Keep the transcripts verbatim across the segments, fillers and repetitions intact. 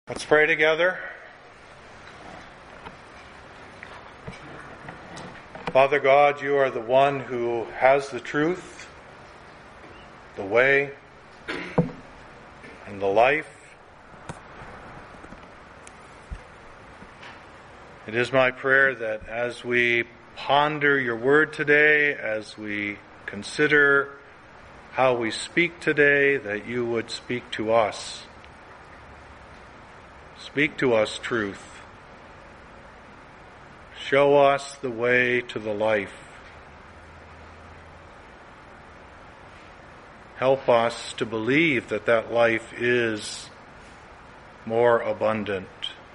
Let's pray together. Father God, you are the one who has the truth, the way, and the life. It is my prayer that as we ponder your word today, as we consider how we speak today, that you would speak to us. Speak to us truth. Show us the way to the life. Help us to believe that that life is more abundant.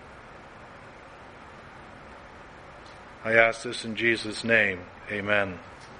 I ask this in Jesus' name. Amen.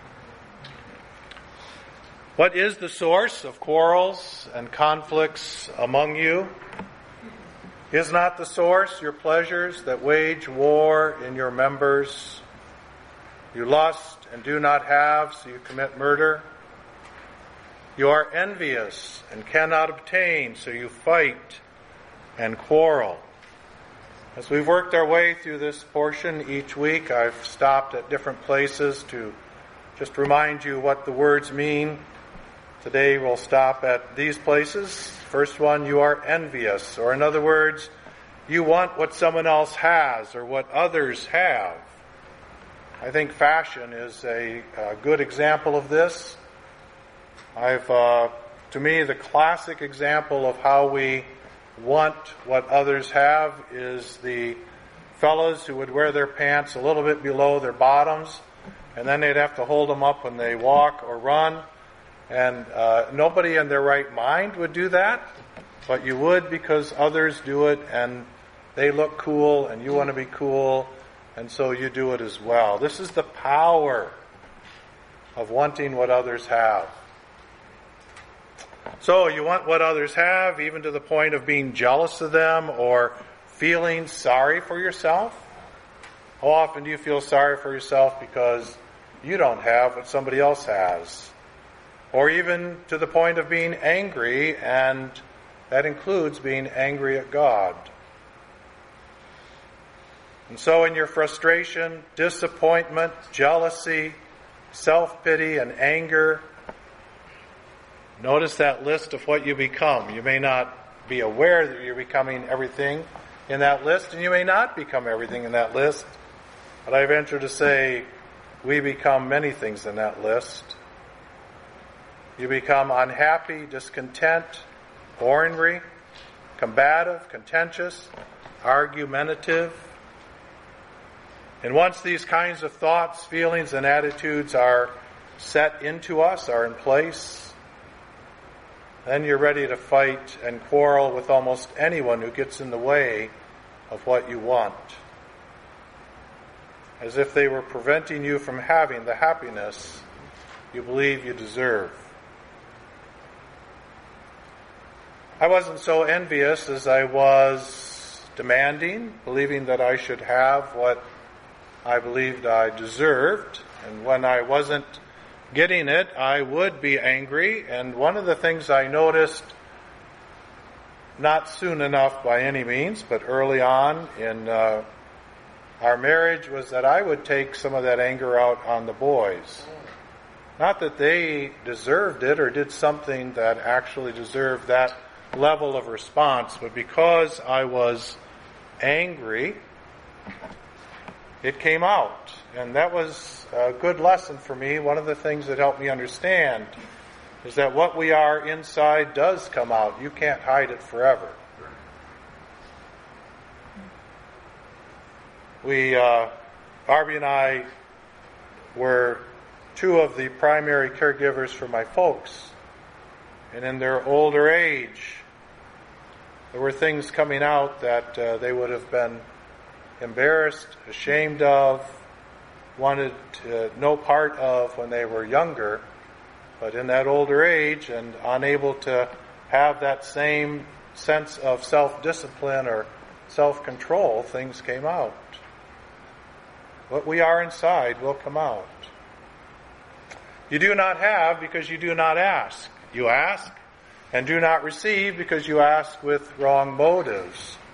What is the source of quarrels and conflicts among you? Is not the source your pleasures that wage war in your members? You lust and do not have, so you commit murder. You are envious and cannot obtain, so you fight and quarrel. As we've worked our way through this portion each week, I've stopped at different places to just remind you what the words mean. Today we'll stop at these places. First one, you are envious, or in other words, you want what someone else has or what others have. I think fashion is a, a good example of this. I've, uh, to me, the classic example of how we want what others have is the fellas who would wear their pants a little bit below their bottoms, and then they'd have to hold them up when they walk or run. And uh, nobody in their right mind would do that, but you would because others do it and they look cool and you want to be cool, and so you do it as well. This is the power of wanting what others have. So you want what others have, even to the point of being jealous of them or feeling sorry for yourself. How often do you feel sorry for yourself because you don't have what somebody else has? Or even to the point of being angry, and that includes being angry at God. And so in your frustration, disappointment, jealousy, self-pity, and anger, notice that list of what you become. You may not be aware that you're becoming everything in that list, and you may not become everything in that list. But I venture to say we become many things in that list. You become unhappy, discontent, ornery, combative, contentious, argumentative. And once these kinds of thoughts, feelings, and attitudes are set into us, are in place, then you're ready to fight and quarrel with almost anyone who gets in the way of what you want, as if they were preventing you from having the happiness you believe you deserve. I wasn't so envious as I was demanding, believing that I should have what I believed I deserved. And when I wasn't getting it, I would be angry. And one of the things I noticed, not soon enough by any means, but early on in uh, our marriage, was that I would take some of that anger out on the boys. Not that they deserved it or did something that actually deserved that level of response, but because I was angry, it came out. And that was a good lesson for me. One of the things that helped me understand is that what we are inside does come out. You can't hide it forever. We, uh, Barbie and I were two of the primary caregivers for my folks. And in their older age, there were things coming out that uh, they would have been embarrassed, ashamed of, wanted to, no part of when they were younger. But in that older age and unable to have that same sense of self-discipline or self-control, things came out. What we are inside will come out. You do not have because you do not ask. You ask and do not receive because you ask with wrong motives.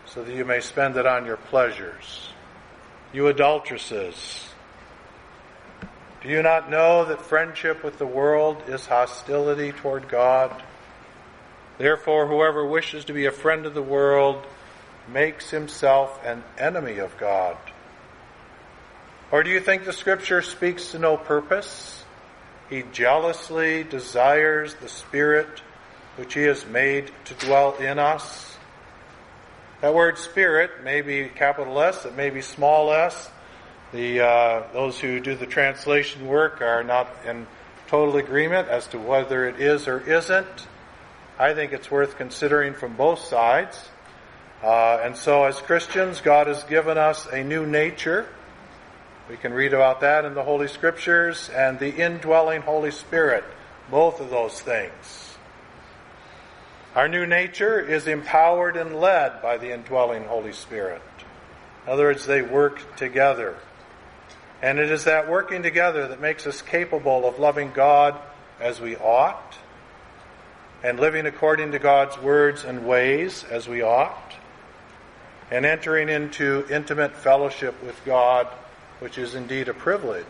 so that you may spend it on your pleasures. You adulteresses, do you not know that friendship with the world is hostility toward God? Therefore, whoever wishes to be a friend of the world makes himself an enemy of God. Or do you think the Scripture speaks to no purpose? He jealously desires the Spirit which He has made to dwell in us. That word Spirit may be capital S, it may be small s. The uh, those who do the translation work are not in total agreement as to whether it is or isn't. I think it's worth considering from both sides. Uh, and so as Christians, God has given us a new nature. We can read about that in the Holy Scriptures, and the indwelling Holy Spirit, both of those things. Our new nature is empowered and led by the indwelling Holy Spirit. In other words, they work together. And it is that working together that makes us capable of loving God as we ought, and living according to God's words and ways as we ought, and entering into intimate fellowship with God, which is indeed a privilege.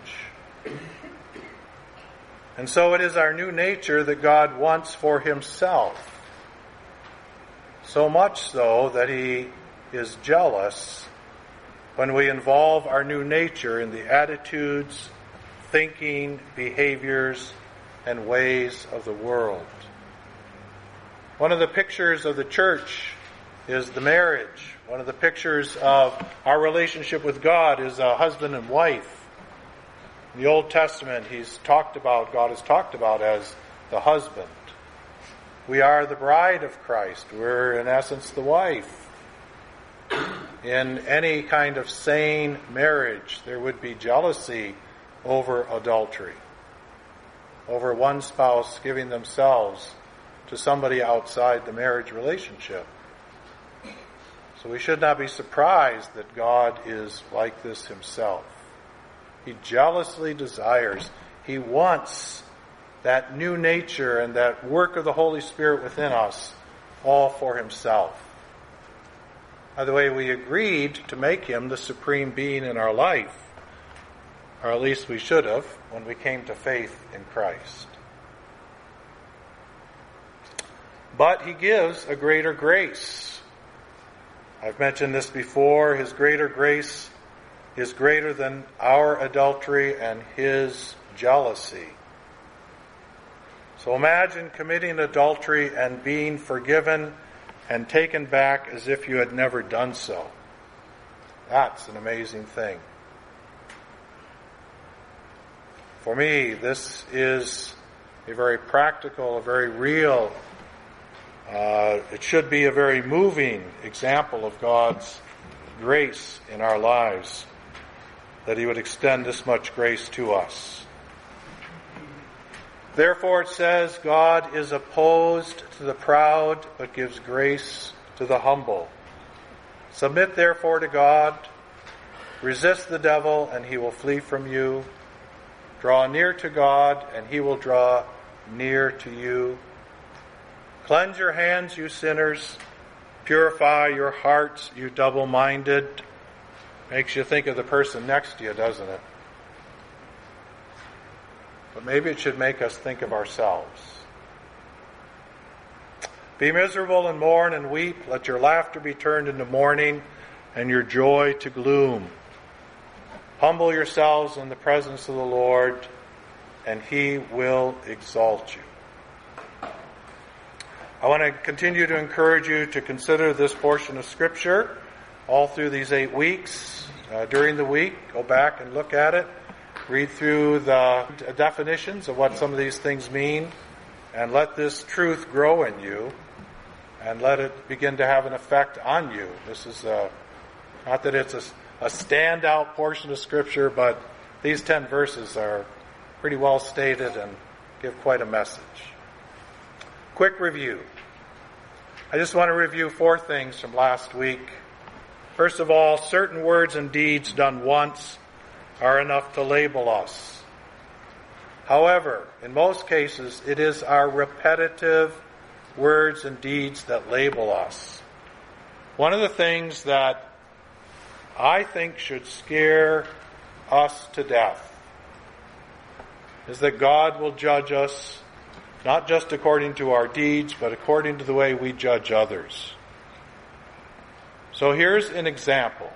And so it is our new nature that God wants for Himself. So much so that He is jealous when we involve our new nature in the attitudes, thinking, behaviors, and ways of the world. One of the pictures of the church is the marriage. One of the pictures of our relationship with God is a husband and wife. In the Old Testament, He's talked about, God is talked about as the husband. We are the bride of Christ. We're, in essence, the wife. In any kind of sane marriage, there would be jealousy over adultery, over one spouse giving themselves to somebody outside the marriage relationship. So we should not be surprised that God is like this Himself. He jealously desires, He wants that new nature and that work of the Holy Spirit within us all for Himself. By the way, we agreed to make Him the supreme being in our life, or at least we should have when we came to faith in Christ. But He gives a greater grace. I've mentioned this before. His greater grace is greater than our adultery and His jealousy. So imagine committing adultery and being forgiven and taken back as if you had never done so. That's an amazing thing. For me, this is a very practical, a very real, uh, it should be a very moving example of God's grace in our lives, that He would extend this much grace to us. Therefore it says, God is opposed to the proud, but gives grace to the humble. Submit therefore to God. Resist the devil, and he will flee from you. Draw near to God, and He will draw near to you. Cleanse your hands, you sinners. Purify your hearts, you double-minded. Makes you think of the person next to you, doesn't it? But maybe it should make us think of ourselves. Be miserable and mourn and weep. Let your laughter be turned into mourning and your joy to gloom. Humble yourselves in the presence of the Lord, and He will exalt you. I want to continue to encourage you to consider this portion of Scripture all through these eight weeks. Uh, during the week, go back and look at it. Read through the definitions of what some of these things mean, and let this truth grow in you, and let it begin to have an effect on you. This is a, not that it's a, a standout portion of Scripture, but these ten verses are pretty well stated and give quite a message. Quick review. I just want to review four things from last week. First of all, certain words and deeds done once are enough to label us. However, in most cases, it is our repetitive words and deeds that label us. One of the things that I think should scare us to death is that God will judge us not just according to our deeds, but according to the way we judge others. So here's an example.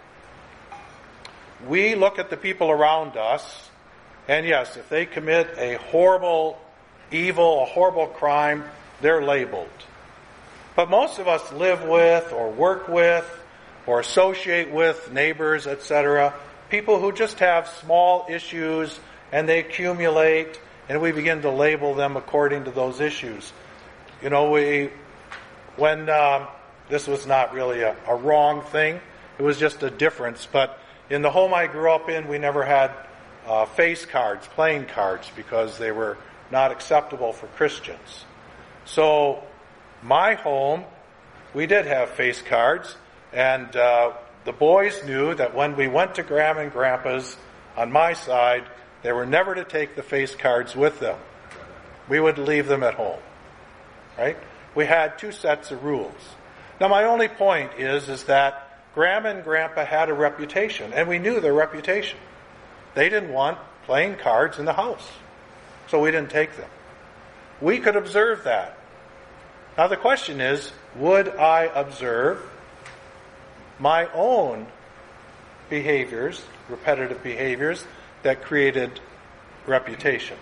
We look at the people around us, and yes, if they commit a horrible evil, a horrible crime, they're labeled. But most of us live with or work with or associate with neighbors, et cetera, people who just have small issues and they accumulate, and we begin to label them according to those issues. You know, we when um, this was not really a, a wrong thing, it was just a difference. But in the home I grew up in, we never had uh, face cards, playing cards, because they were not acceptable for Christians. So my home, we did have face cards, and uh, the boys knew that when we went to Grandma and Grandpa's on my side, they were never to take the face cards with them. We would leave them at home. Right? We had two sets of rules. Now my only point is, is that Grandma and Grandpa had a reputation, and we knew their reputation. They didn't want playing cards in the house, so we didn't take them. We could observe that. Now the question is, would I observe my own behaviors, repetitive behaviors, that created reputations?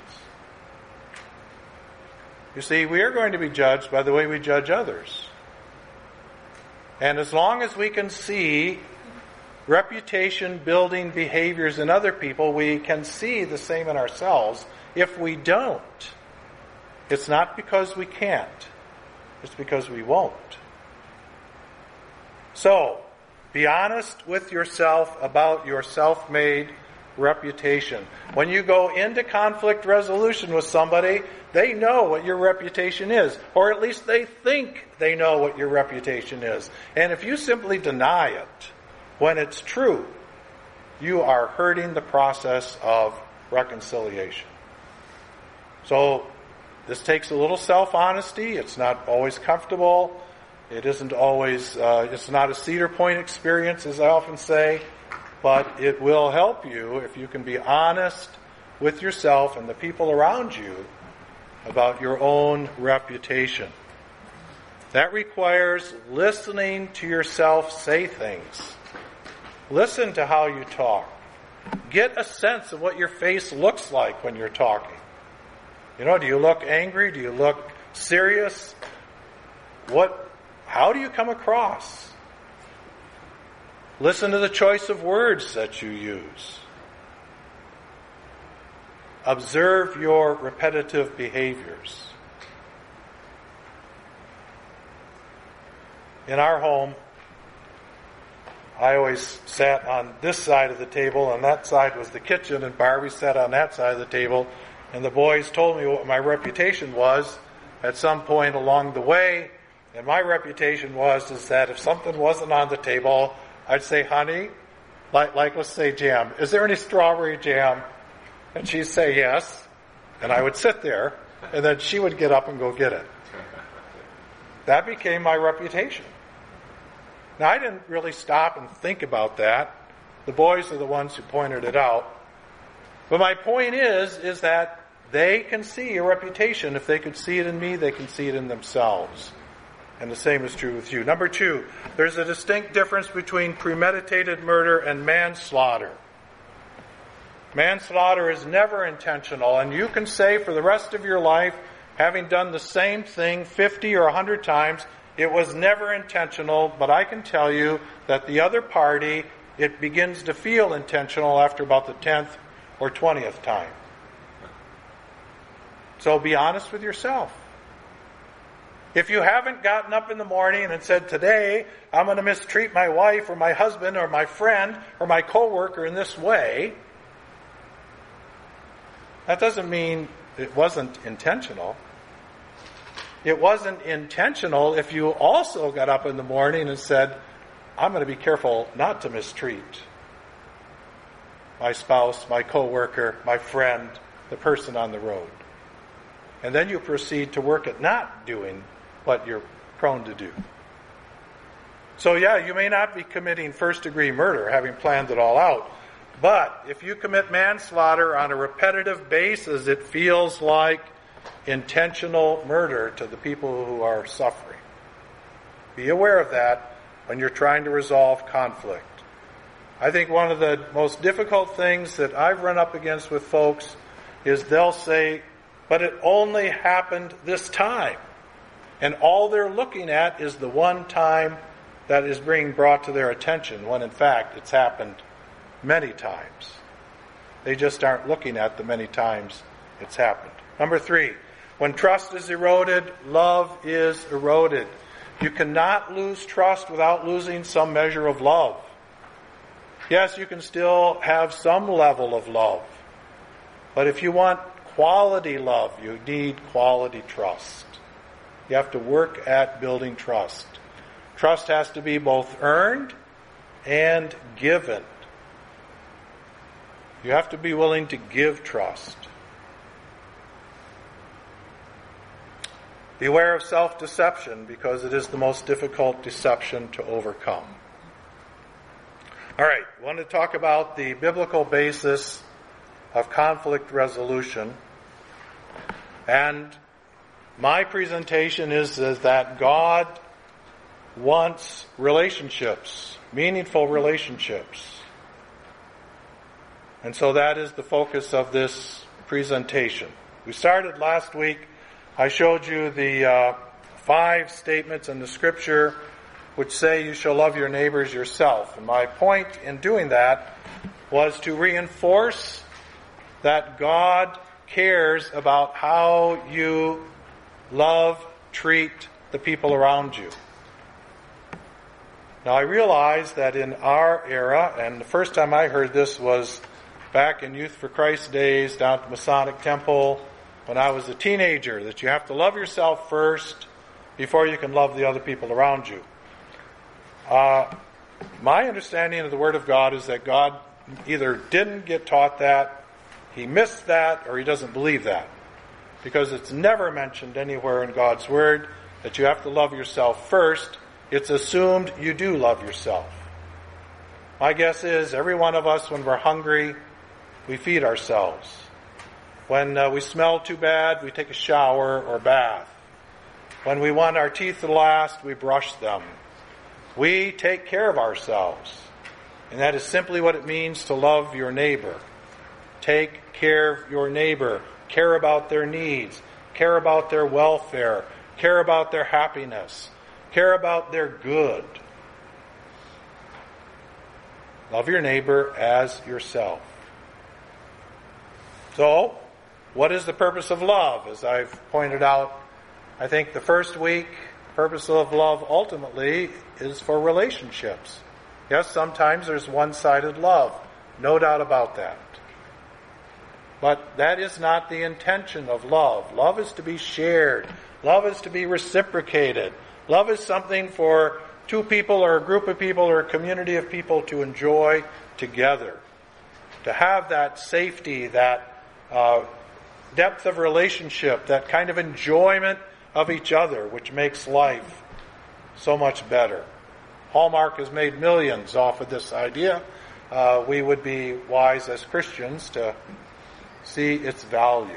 You see, we are going to be judged by the way we judge others. And as long as we can see reputation-building behaviors in other people, we can see the same in ourselves. If we don't, it's not because we can't. It's because we won't. So, be honest with yourself about your self-made reputation. When you go into conflict resolution with somebody, they know what your reputation is, or at least they think they know what your reputation is. And if you simply deny it when it's true, you are hurting the process of reconciliation. So, this takes a little self-honesty. It's not always comfortable. It isn't always, uh, it's not a Cedar Point experience, as I often say, but it will help you if you can be honest with yourself and the people around you about your own reputation. That requires listening to yourself say things. Listen to how you talk. Get a sense of what your face looks like when you're talking. You know, do you look angry? Do you look serious? What, how do you come across? Listen to the choice of words that you use. Observe your repetitive behaviors. In our home, I always sat on this side of the table, and that side was the kitchen, and Barbie sat on that side of the table. And the boys told me what my reputation was at some point along the way. And my reputation was is that if something wasn't on the table, I'd say, honey, like, like let's say jam, is there any strawberry jam? And she'd say yes. And I would sit there, and then she would get up and go get it. That became my reputation. Now, I didn't really stop and think about that. The boys are the ones who pointed it out. But my point is, is that they can see your reputation. If they could see it in me, they can see it in themselves. And the same is true with you. Number two, there's a distinct difference between premeditated murder and manslaughter. Manslaughter is never intentional, and you can say for the rest of your life, having done the same thing fifty or one hundred times, it was never intentional, but I can tell you that the other party, it begins to feel intentional after about the tenth or twentieth time. So be honest with yourself. If you haven't gotten up in the morning and said, today I'm going to mistreat my wife or my husband or my friend or my coworker in this way, that doesn't mean it wasn't intentional. It wasn't intentional if you also got up in the morning and said, I'm going to be careful not to mistreat my spouse, my coworker, my friend, the person on the road. And then you proceed to work at not doing what you're prone to do. So yeah, you may not be committing first-degree murder, having planned it all out. But if you commit manslaughter on a repetitive basis, it feels like intentional murder to the people who are suffering. Be aware of that when you're trying to resolve conflict. I think one of the most difficult things that I've run up against with folks is they'll say, but it only happened this time. And all they're looking at is the one time that is being brought to their attention, when in fact it's happened many times. They just aren't looking at the many times it's happened. Number three, when trust is eroded, love is eroded. You cannot lose trust without losing some measure of love. Yes, you can still have some level of love. But if you want quality love, you need quality trust. You have to work at building trust. Trust has to be both earned and given. You have to be willing to give trust. Beware of self-deception, because it is the most difficult deception to overcome. All right, I want to talk about the biblical basis of conflict resolution. And my presentation is, is that God wants relationships, meaningful relationships. And so that is the focus of this presentation. We started last week, I showed you the uh, five statements in the Scripture which say you shall love your neighbors yourself. And my point in doing that was to reinforce that God cares about how you love, treat the people around you. Now I realize that in our era, and the first time I heard this was back in Youth for Christ days down at the Masonic Temple when I was a teenager, that you have to love yourself first before you can love the other people around you. Uh, my understanding of the Word of God is that God either didn't get taught that, He missed that, or He doesn't believe that. Because it's never mentioned anywhere in God's Word that you have to love yourself first. It's assumed you do love yourself. My guess is every one of us, when we're hungry, we feed ourselves. When uh, we smell too bad, we take a shower or bath. When we want our teeth to last, we brush them. We take care of ourselves. And that is simply what it means to love your neighbor. Take care of your neighbor. Care about their needs. Care about their welfare. Care about their happiness. Care about their good. Love your neighbor as yourself. So, what is the purpose of love? As I've pointed out, I think the first week, the purpose of love ultimately is for relationships. Yes, sometimes there's one-sided love. No doubt about that. But that is not the intention of love. Love is to be shared. Love is to be reciprocated. Love is something for two people or a group of people or a community of people to enjoy together. To have that safety, that uh, depth of relationship, that kind of enjoyment of each other, which makes life so much better. Hallmark has made millions off of this idea. Uh, we would be wise as Christians to see its value.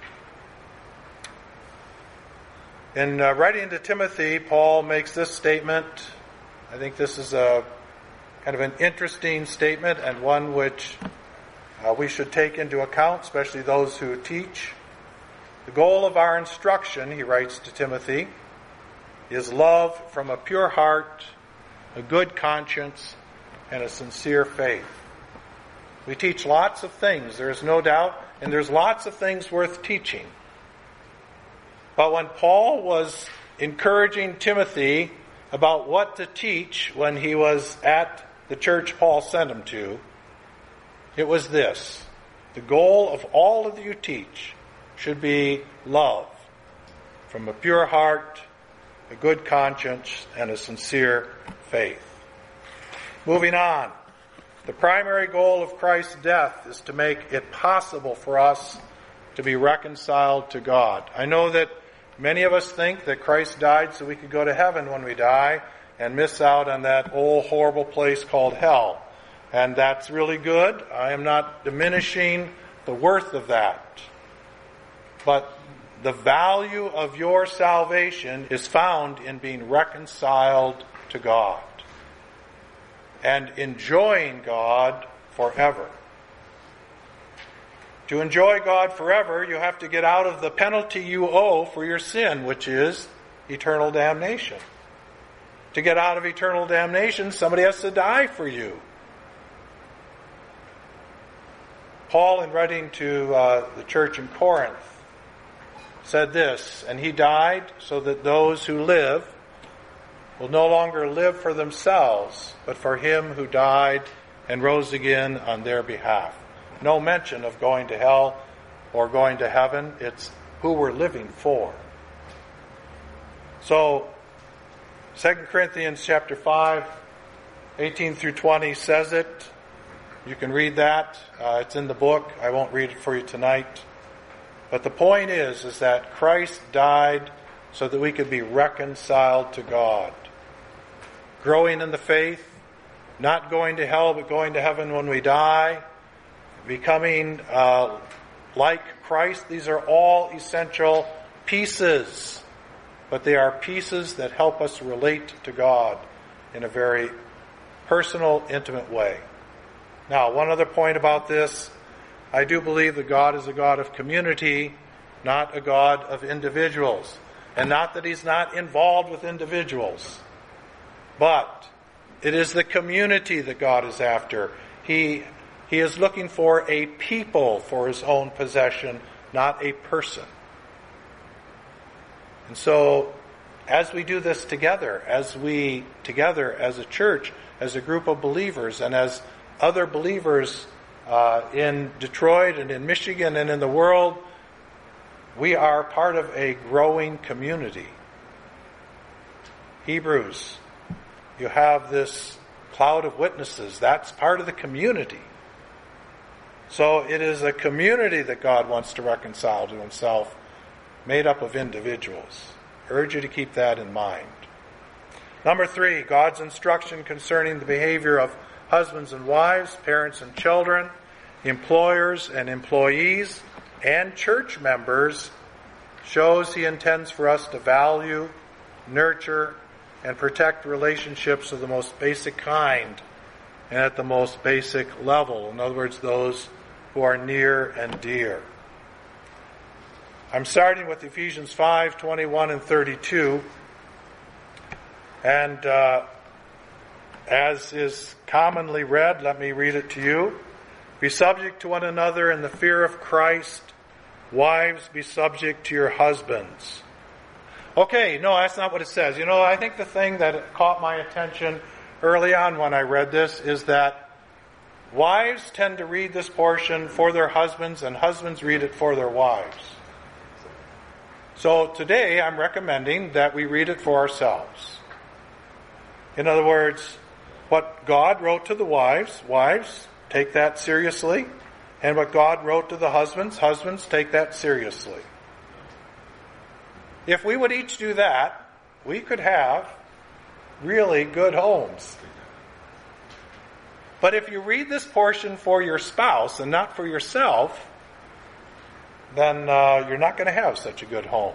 In uh, writing to Timothy, Paul makes this statement. I think this is a kind of an interesting statement and one which uh, we should take into account, especially those who teach. The goal of our instruction, he writes to Timothy, is love from a pure heart, a good conscience, and a sincere faith. We teach lots of things, there's no doubt, and there's lots of things worth teaching. But when Paul was encouraging Timothy about what to teach when he was at the church Paul sent him to, it was this: the goal of all that you teach should be love from a pure heart, a good conscience, and a sincere faith. Moving on. The primary goal of Christ's death is to make it possible for us to be reconciled to God. I know that many of us think that Christ died so we could go to heaven when we die, and miss out on that old horrible place called hell. And that's really good. I am not diminishing the worth of that. But the value of your salvation is found in being reconciled to God and enjoying God forever. To enjoy God forever, you have to get out of the penalty you owe for your sin, which is eternal damnation. To get out of eternal damnation, somebody has to die for you. Paul, in writing to uh, the church in Corinth, said this, "And he died so that those who live will no longer live for themselves, but for him who died and rose again on their behalf." No mention of going to hell or going to heaven. It's who we're living for. So, Second Corinthians chapter five, eighteen through twenty says it. You can read that. Uh, it's in the book. I won't read it for you tonight. But the point is, is that Christ died so that we could be reconciled to God. Growing in the faith, not going to hell, but going to heaven when we die, becoming uh, like Christ. These are all essential pieces, but they are pieces that help us relate to God in a very personal, intimate way. Now, one other point about this. I do believe that God is a God of community, not a God of individuals. And not that He's not involved with individuals. But it is the community that God is after. He, he is looking for a people for His own possession, not a person. And so, as we do this together, as we together as a church, as a group of believers, and as other believers uh, in Detroit and in Michigan and in the world, we are part of a growing community. Hebrews, you have this cloud of witnesses. That's part of the community. So it is a community that God wants to reconcile to Himself, made up of individuals. I urge you to keep that in mind. Number three, God's instruction concerning the behavior of husbands and wives, parents and children, employers and employees, and church members shows He intends for us to value, nurture, and protect relationships of the most basic kind and at the most basic level. In other words, those who are near and dear. I'm starting with Ephesians five, twenty-one and thirty-two. And uh, as is commonly read, let me read it to you. Be subject to one another in the fear of Christ. Wives, be subject to your husbands. Okay, no, that's not what it says. You know, I think the thing that caught my attention early on when I read this is that wives tend to read this portion for their husbands and husbands read it for their wives. So today I'm recommending that we read it for ourselves. In other words, what God wrote to the wives, wives, take that seriously. And what God wrote to the husbands, husbands, take that seriously. If we would each do that, we could have really good homes. But if you read this portion for your spouse and not for yourself, then uh, you're not going to have such a good home.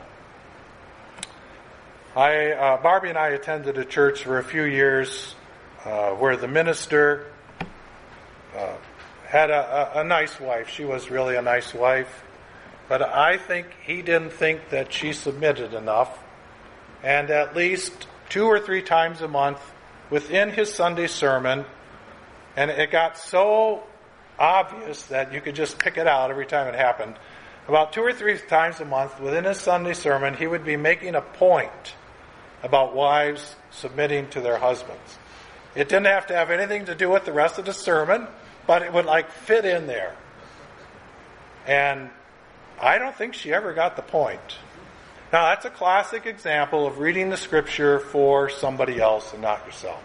I, uh, Barbie and I attended a church for a few years uh, where the minister uh, had a, a, a nice wife. She was really a nice wife. But I think he didn't think that she submitted enough. And at least two or three times a month within his Sunday sermon, and it got so obvious that you could just pick it out every time it happened. About two or three times a month within his Sunday sermon, he would be making a point about wives submitting to their husbands. It didn't have to have anything to do with the rest of the sermon, but it would like fit in there. And I don't think she ever got the point. Now, that's a classic example of reading the scripture for somebody else and not yourself.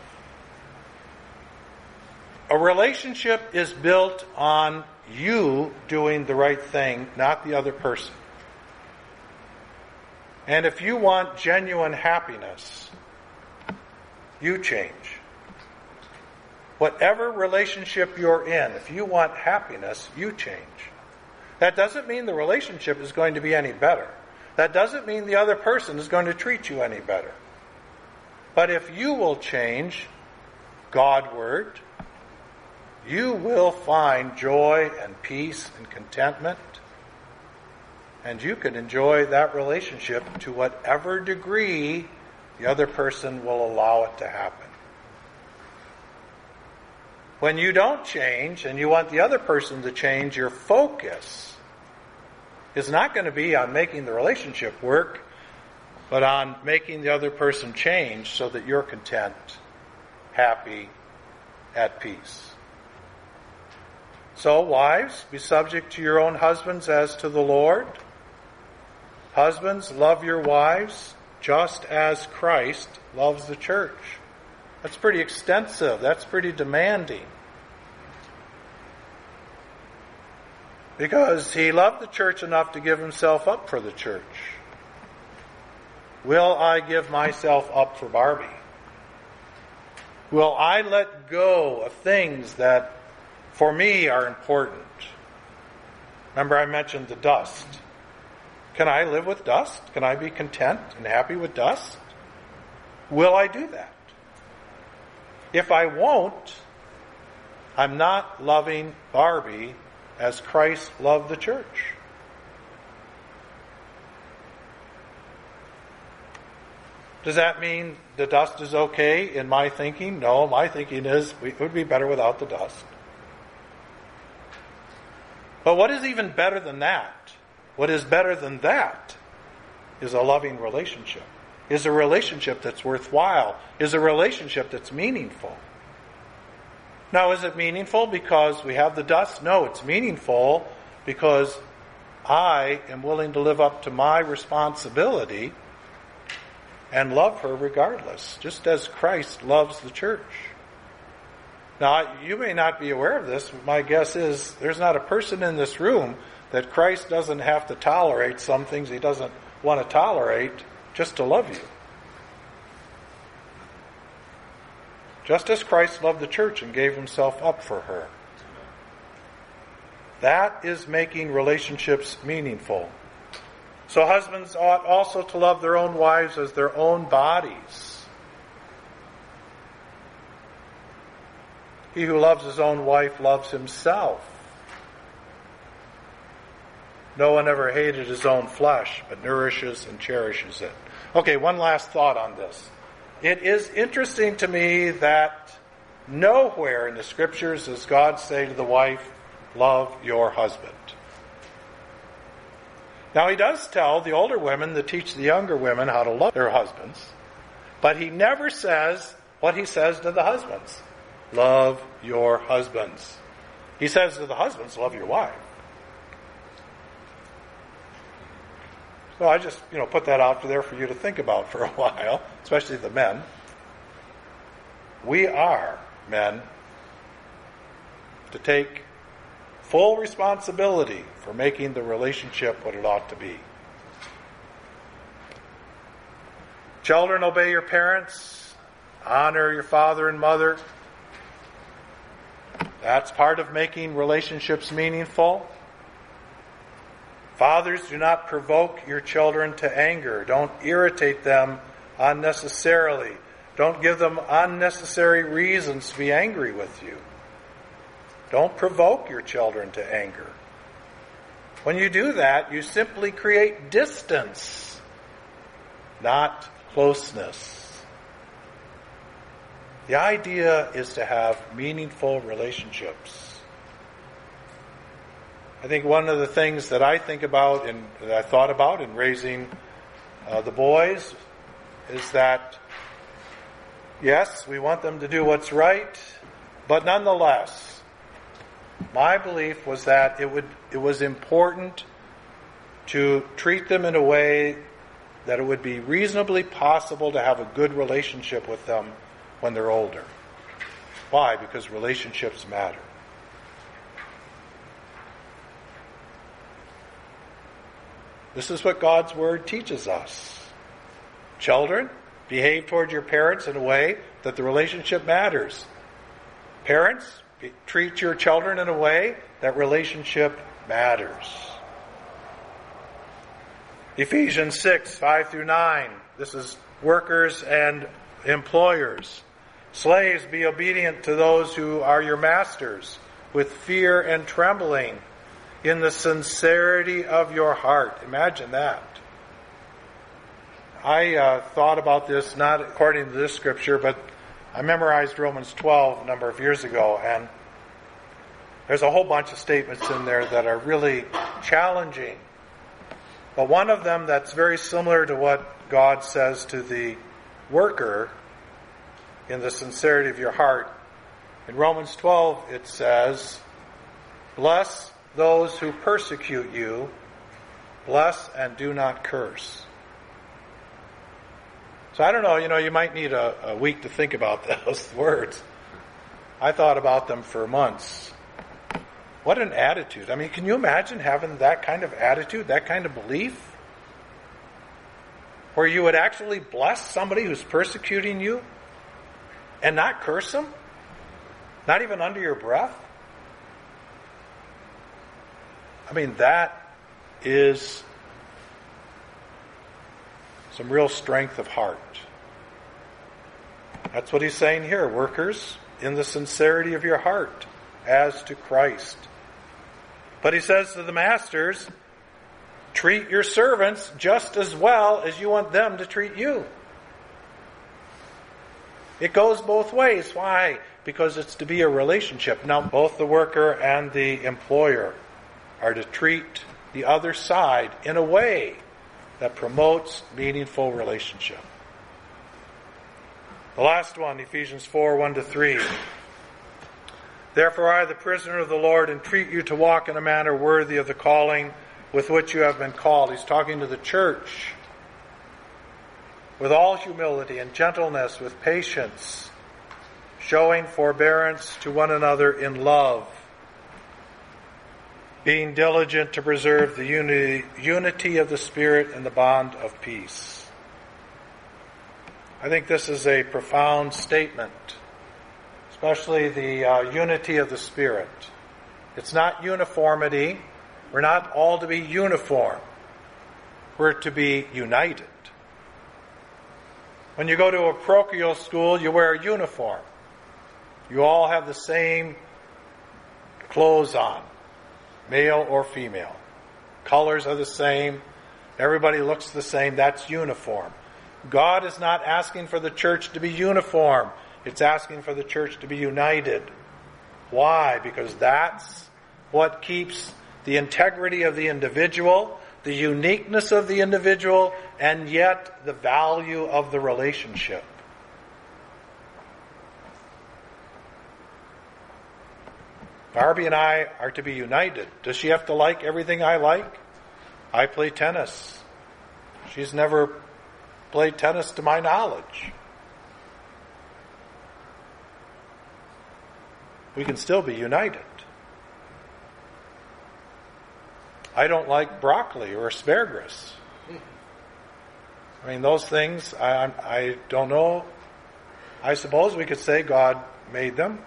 A relationship is built on you doing the right thing, not the other person. And if you want genuine happiness, you change. Whatever relationship you're in, if you want happiness, you change. That doesn't mean the relationship is going to be any better. That doesn't mean the other person is going to treat you any better. But if you will change Godward, you will find joy and peace and contentment, and you can enjoy that relationship to whatever degree the other person will allow it to happen. When you don't change and you want the other person to change, your focus is not going to be on making the relationship work, but on making the other person change so that you're content, happy, at peace. So, wives, be subject to your own husbands as to the Lord. Husbands, love your wives just as Christ loves the church. That's pretty extensive. That's pretty demanding. Because he loved the church enough to give himself up for the church. Will I give myself up for Barbie? Will I let go of things that for me are important? Remember I mentioned the dust. Can I live with dust? Can I be content and happy with dust? Will I do that? If I won't, I'm not loving Barbie as Christ loved the church. Does that mean the dust is okay in my thinking? No, my thinking is it would be better without the dust. But what is even better than that? What is better than that is a loving relationship. Is a relationship that's worthwhile. Is a relationship that's meaningful. Now, is it meaningful because we have the dust? No, it's meaningful because I am willing to live up to my responsibility and love her regardless, just as Christ loves the church. Now, you may not be aware of this, but my guess is there's not a person in this room that Christ doesn't have to tolerate some things he doesn't want to tolerate just to love you. Just as Christ loved the church and gave himself up for her. That is making relationships meaningful. So husbands ought also to love their own wives as their own bodies. He who loves his own wife loves himself. No one ever hated his own flesh, but nourishes and cherishes it. Okay, one last thought on this. It is interesting to me that nowhere in the Scriptures does God say to the wife, love your husband. Now, he does tell the older women to teach the younger women how to love their husbands, but he never says what he says to the husbands. Love your husbands. He says to the husbands, love your wife. So I just, you know, put that out there for you to think about for a while, especially the men. We are, men, to take full responsibility for making the relationship what it ought to be. Children, obey your parents. Honor your father and mother. That's part of making relationships meaningful. Fathers, do not provoke your children to anger. Don't irritate them unnecessarily. Don't give them unnecessary reasons to be angry with you. Don't provoke your children to anger. When you do that, you simply create distance, not closeness. The idea is to have meaningful relationships. I think one of the things that I think about and that I thought about in raising uh, the boys is that, yes, we want them to do what's right, but nonetheless, my belief was that it would it was important to treat them in a way that it would be reasonably possible to have a good relationship with them when they're older. Why? Because relationships matter. This is what God's Word teaches us. Children, behave toward your parents in a way that the relationship matters. Parents, treat your children in a way that relationship matters. Ephesians six, five through nine. This is workers and employers. Slaves, be obedient to those who are your masters, with fear and trembling, in the sincerity of your heart. Imagine that. I uh, thought about this not according to this scripture, but I memorized Romans twelve a number of years ago, and there's a whole bunch of statements in there that are really challenging. But one of them that's very similar to what God says to the worker in the sincerity of your heart. In Romans twelve it says, bless those who persecute you, bless and do not curse. So I don't know, you know, you might need a, a week to think about those words. I thought about them for months. What an attitude. I mean, can you imagine having that kind of attitude, that kind of belief? Where you would actually bless somebody who's persecuting you and not curse them? Not even under your breath? I mean, that is some real strength of heart. That's what he's saying here, workers, in the sincerity of your heart, as to Christ. But he says to the masters, treat your servants just as well as you want them to treat you. It goes both ways. Why? Because it's to be a relationship. Now, both the worker and the employer are to treat the other side in a way that promotes meaningful relationship. The last one, Ephesians four, one to three. Therefore I, the prisoner of the Lord, entreat you to walk in a manner worthy of the calling with which you have been called. He's talking to the church. With all humility and gentleness, with patience, showing forbearance to one another in love, being diligent to preserve the unity, unity of the Spirit in the bond of peace. I think this is a profound statement, especially the uh, unity of the Spirit. It's not uniformity. We're not all to be uniform. We're to be united. When you go to a parochial school, you wear a uniform. You all have the same clothes on, male or female. Colors are the same. Everybody looks the same. That's uniform. God is not asking for the church to be uniform. It's asking for the church to be united. Why? Because that's what keeps the integrity of the individual, the uniqueness of the individual, and yet the value of the relationship. Barbie and I are to be united. Does she have to like everything I like? I play tennis. She's never played tennis to my knowledge. We can still be united. I don't like broccoli or asparagus. I mean, those things, I, I don't know. I suppose we could say God made them.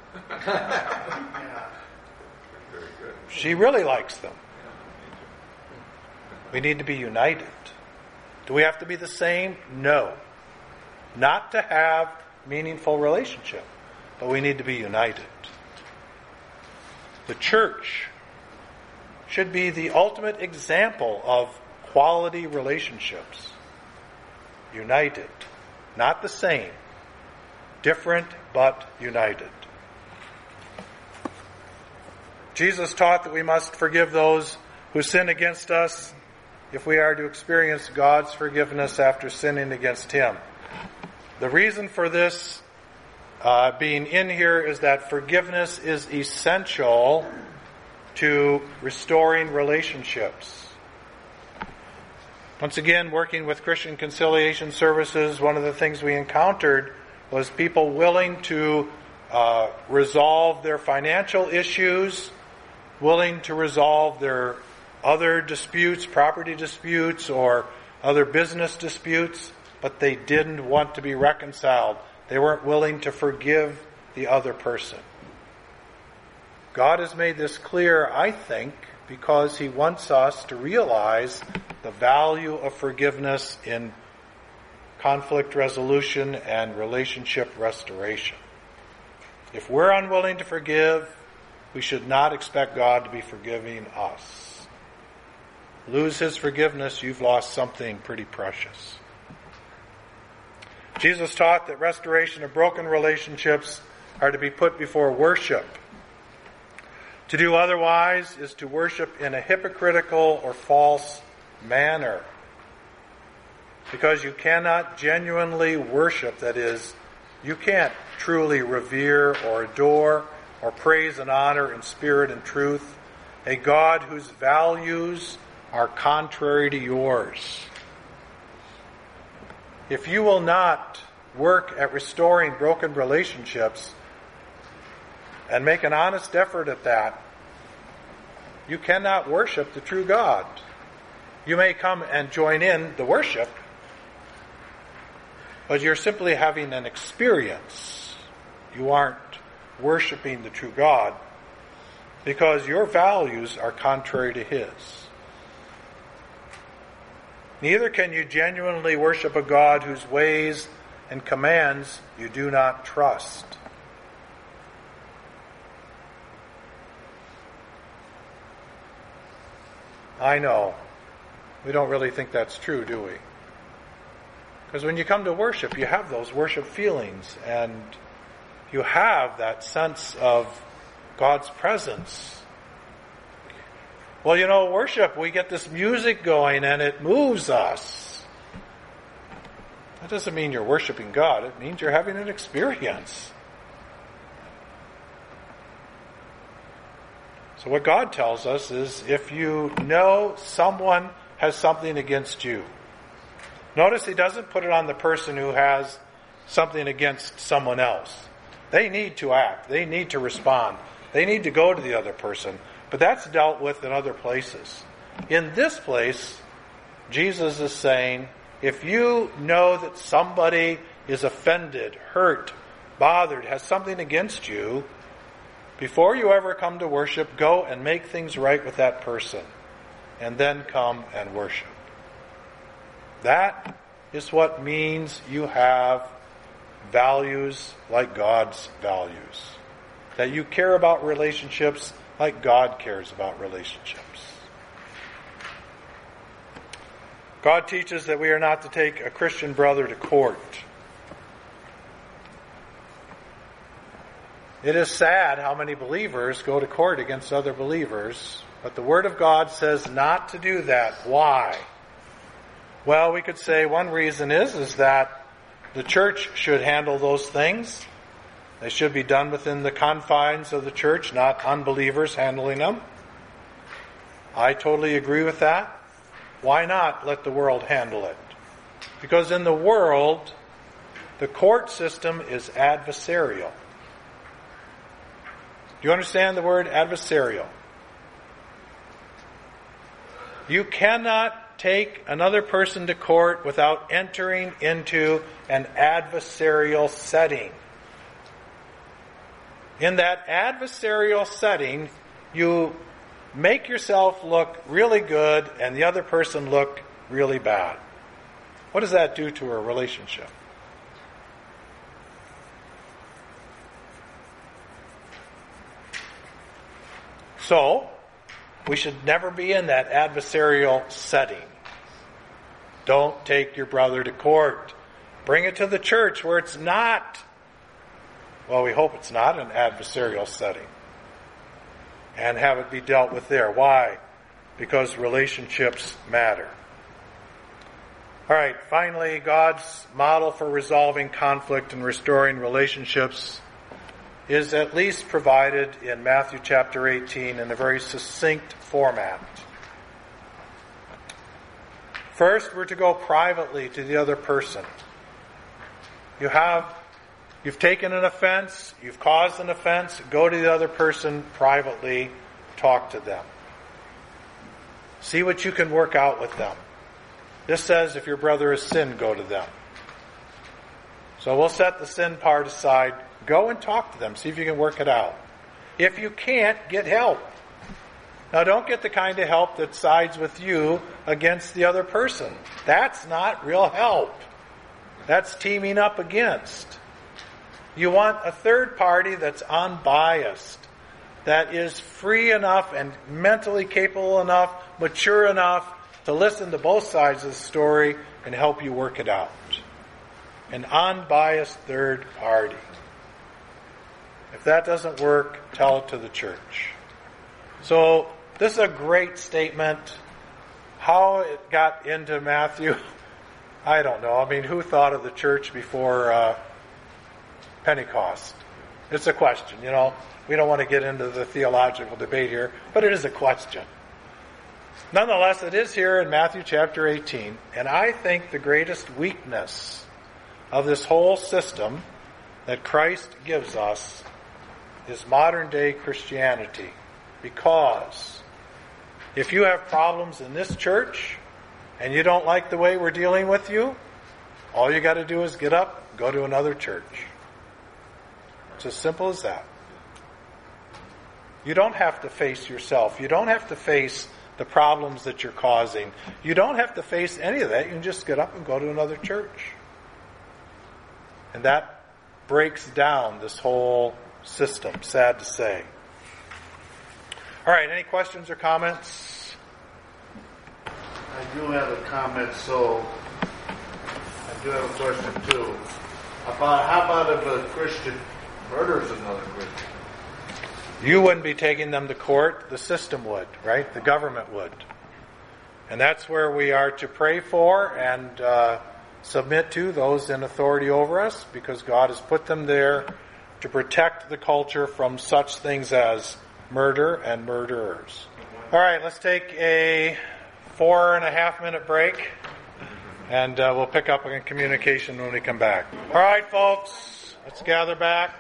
She really likes them. We need to be united. Do we have to be the same? No. Not to have meaningful relationship, but we need to be united. The church should be the ultimate example of quality relationships. United. Not the same. Different, but united. Jesus taught that we must forgive those who sin against us if we are to experience God's forgiveness after sinning against Him. The reason for this uh, being in here is that forgiveness is essential to restoring relationships. Once again, working with Christian Conciliation Services, one of the things we encountered was people willing to uh, resolve their financial issues, willing to resolve their other disputes, property disputes, or other business disputes, but they didn't want to be reconciled. They weren't willing to forgive the other person. God has made this clear, I think, because he wants us to realize the value of forgiveness in conflict resolution and relationship restoration. If we're unwilling to forgive, we should not expect God to be forgiving us. Lose his forgiveness, you've lost something pretty precious. Jesus taught that restoration of broken relationships are to be put before worship. To do otherwise is to worship in a hypocritical or false manner. Because you cannot genuinely worship, that is, you can't truly revere or adore or praise and honor in spirit and truth a God whose values are contrary to yours. If you will not work at restoring broken relationships and make an honest effort at that, you cannot worship the true God. You may come and join in the worship, but you're simply having an experience. You aren't worshiping the true God because your values are contrary to his. Neither can you genuinely worship a God whose ways and commands you do not trust. I know. We don't really think that's true, do we? Because when you come to worship, you have those worship feelings, and you have that sense of God's presence. Well, you know, worship, we get this music going and it moves us. That doesn't mean you're worshiping God. It means you're having an experience. So what God tells us is if you know someone has something against you, notice he doesn't put it on the person who has something against someone else. They need to act. They need to respond. They need to go to the other person. But that's dealt with in other places. In this place, Jesus is saying, if you know that somebody is offended, hurt, bothered, has something against you, before you ever come to worship, go and make things right with that person, and then come and worship. That is what means you have values like God's values. That you care about relationships like God cares about relationships. God teaches that we are not to take a Christian brother to court. It is sad how many believers go to court against other believers, but the Word of God says not to do that. Why? Well, we could say one reason is, is that the church should handle those things. They should be done within the confines of the church, not unbelievers handling them. I totally agree with that. Why not let the world handle it? Because in the world, the court system is adversarial. Do you understand the word adversarial? You cannot take another person to court without entering into an adversarial setting. In that adversarial setting, you make yourself look really good and the other person look really bad. What does that do to a relationship? So, we should never be in that adversarial setting. Don't take your brother to court. Bring it to the church where it's not, well, we hope it's not an adversarial setting. And have it be dealt with there. Why? Because relationships matter. All right, finally, God's model for resolving conflict and restoring relationships is at least provided in Matthew chapter eighteen in a very succinct format. First, we're to go privately to the other person. You have, you've taken an offense, you've caused an offense, go to the other person privately, talk to them. See what you can work out with them. This says if your brother has sinned, go to them. So we'll set the sin part aside. Go and talk to them. See if you can work it out. If you can't, get help. Now, don't get the kind of help that sides with you against the other person. That's not real help. That's teaming up against. You want a third party that's unbiased, that is free enough and mentally capable enough, mature enough to listen to both sides of the story and help you work it out. An unbiased third party. If that doesn't work, tell it to the church. So, this is a great statement. How it got into Matthew, I don't know. I mean, who thought of the church before uh, Pentecost? It's a question, you know. We don't want to get into the theological debate here, but it is a question. Nonetheless, it is here in Matthew chapter eighteen, and I think the greatest weakness of this whole system that Christ gives us is modern day Christianity. Because if you have problems in this church and you don't like the way we're dealing with you, all you got to do is get up, go to another church. It's as simple as that. You don't have to face yourself. You don't have to face the problems that you're causing. You don't have to face any of that. You can just get up and go to another church. And that breaks down this whole system, sad to say. All right, any questions or comments? I do have a comment, so I do have a question too. About how about if a Christian murders another Christian? You wouldn't be taking them to court. The system would, right? The government would. And that's where we are to pray for and uh, submit to those in authority over us, because God has put them there to protect the culture from such things as murder and murderers. All right, let's take a four and a half minute break, and uh, we'll pick up on communication when we come back. All right, folks, let's gather back.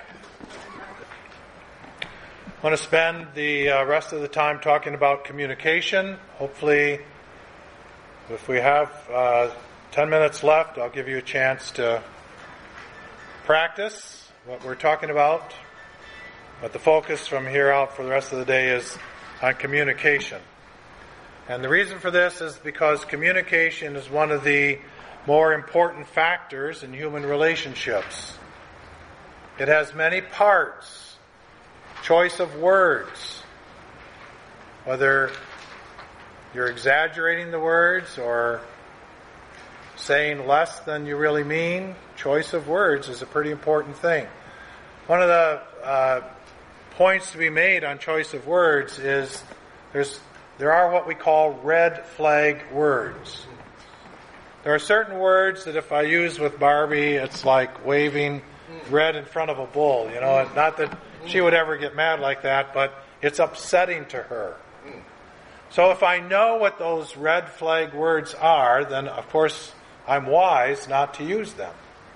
I want to spend the uh, rest of the time talking about communication. Hopefully, if we have uh, ten minutes left, I'll give you a chance to practice what we're talking about. But the focus from here out for the rest of the day is on communication. And the reason for this is because communication is one of the more important factors in human relationships. It has many parts. Choice of words. Whether you're exaggerating the words or saying less than you really mean, choice of words is a pretty important thing. One of the uh, points to be made on choice of words is there's there are what we call red flag words. There are certain words that if I use with Barbie, it's like waving red in front of a bull. You know, not that she would ever get mad like that, but it's upsetting to her. So if I know what those red flag words are, then of course I'm wise not to use them.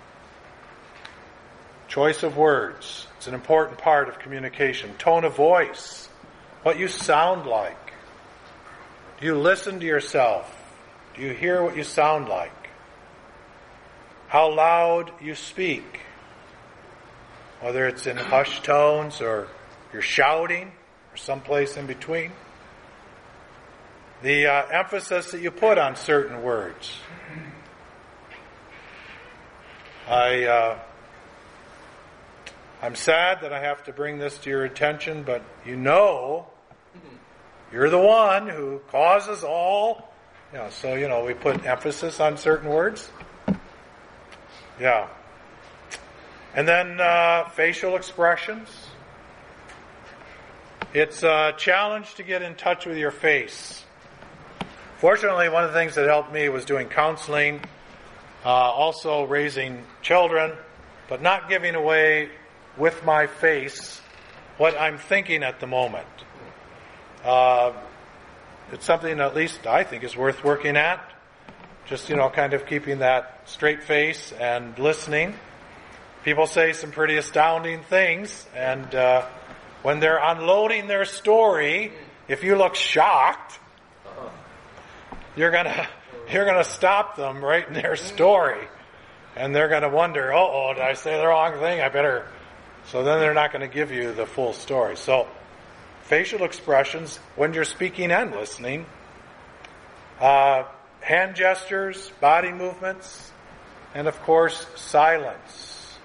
Choice of words. It's an important part of communication. Tone of voice. What you sound like. Do you listen to yourself? Do you hear what you sound like? How loud you speak. Whether it's in hushed tones or you're shouting or someplace in between. The uh, emphasis that you put on certain words. I, uh, I'm sad that I have to bring this to your attention, but you know, you're the one who causes all. Yeah, so, you know, we put emphasis on certain words. Yeah. And then uh, facial expressions. It's a challenge to get in touch with your face. Fortunately, one of the things that helped me was doing counseling, uh, also raising children, but not giving away with my face what I'm thinking at the moment. Uh, it's something at least I think is worth working at. Just, you know, kind of keeping that straight face and listening. People say some pretty astounding things, and uh, when they're unloading their story, if you look shocked, you're gonna you're gonna stop them right in their story. And they're going to wonder, oh, did I say the wrong thing? I better. So then they're not going to give you the full story. So facial expressions when you're speaking and listening. Uh, hand gestures, body movements, and of course, silence.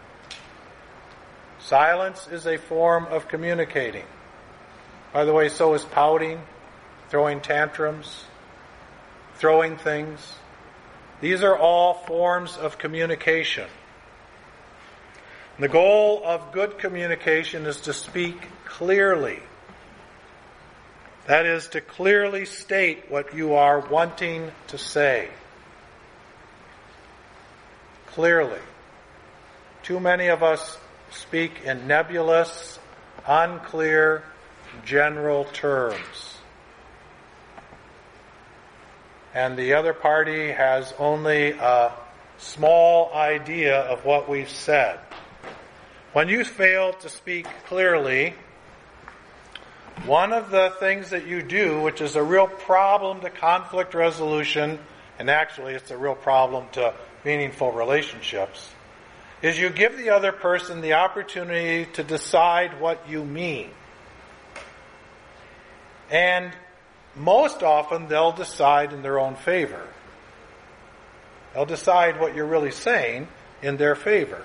Silence is a form of communicating. By the way, so is pouting, throwing tantrums, throwing things. These are all forms of communication. The goal of good communication is to speak clearly. That is, to clearly state what you are wanting to say. Clearly. Too many of us speak in nebulous, unclear, general terms. And the other party has only a small idea of what we've said. When you fail to speak clearly, one of the things that you do, which is a real problem to conflict resolution, and actually it's a real problem to meaningful relationships, is you give the other person the opportunity to decide what you mean. And most often they'll decide in their own favor. They'll decide what you're really saying in their favor.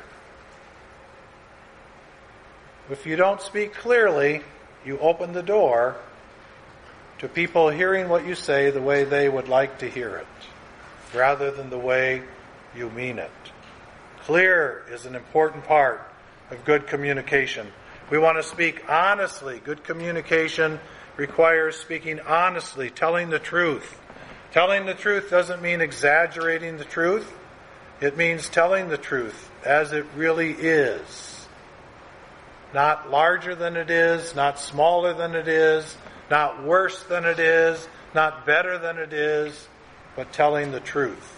If you don't speak clearly, you open the door to people hearing what you say the way they would like to hear it, rather than the way you mean it. Clear is an important part of good communication. We want to speak honestly. Good communication requires speaking honestly, telling the truth. Telling the truth doesn't mean exaggerating the truth. It means telling the truth as it really is. Not larger than it is, not smaller than it is, not worse than it is, not better than it is, but telling the truth.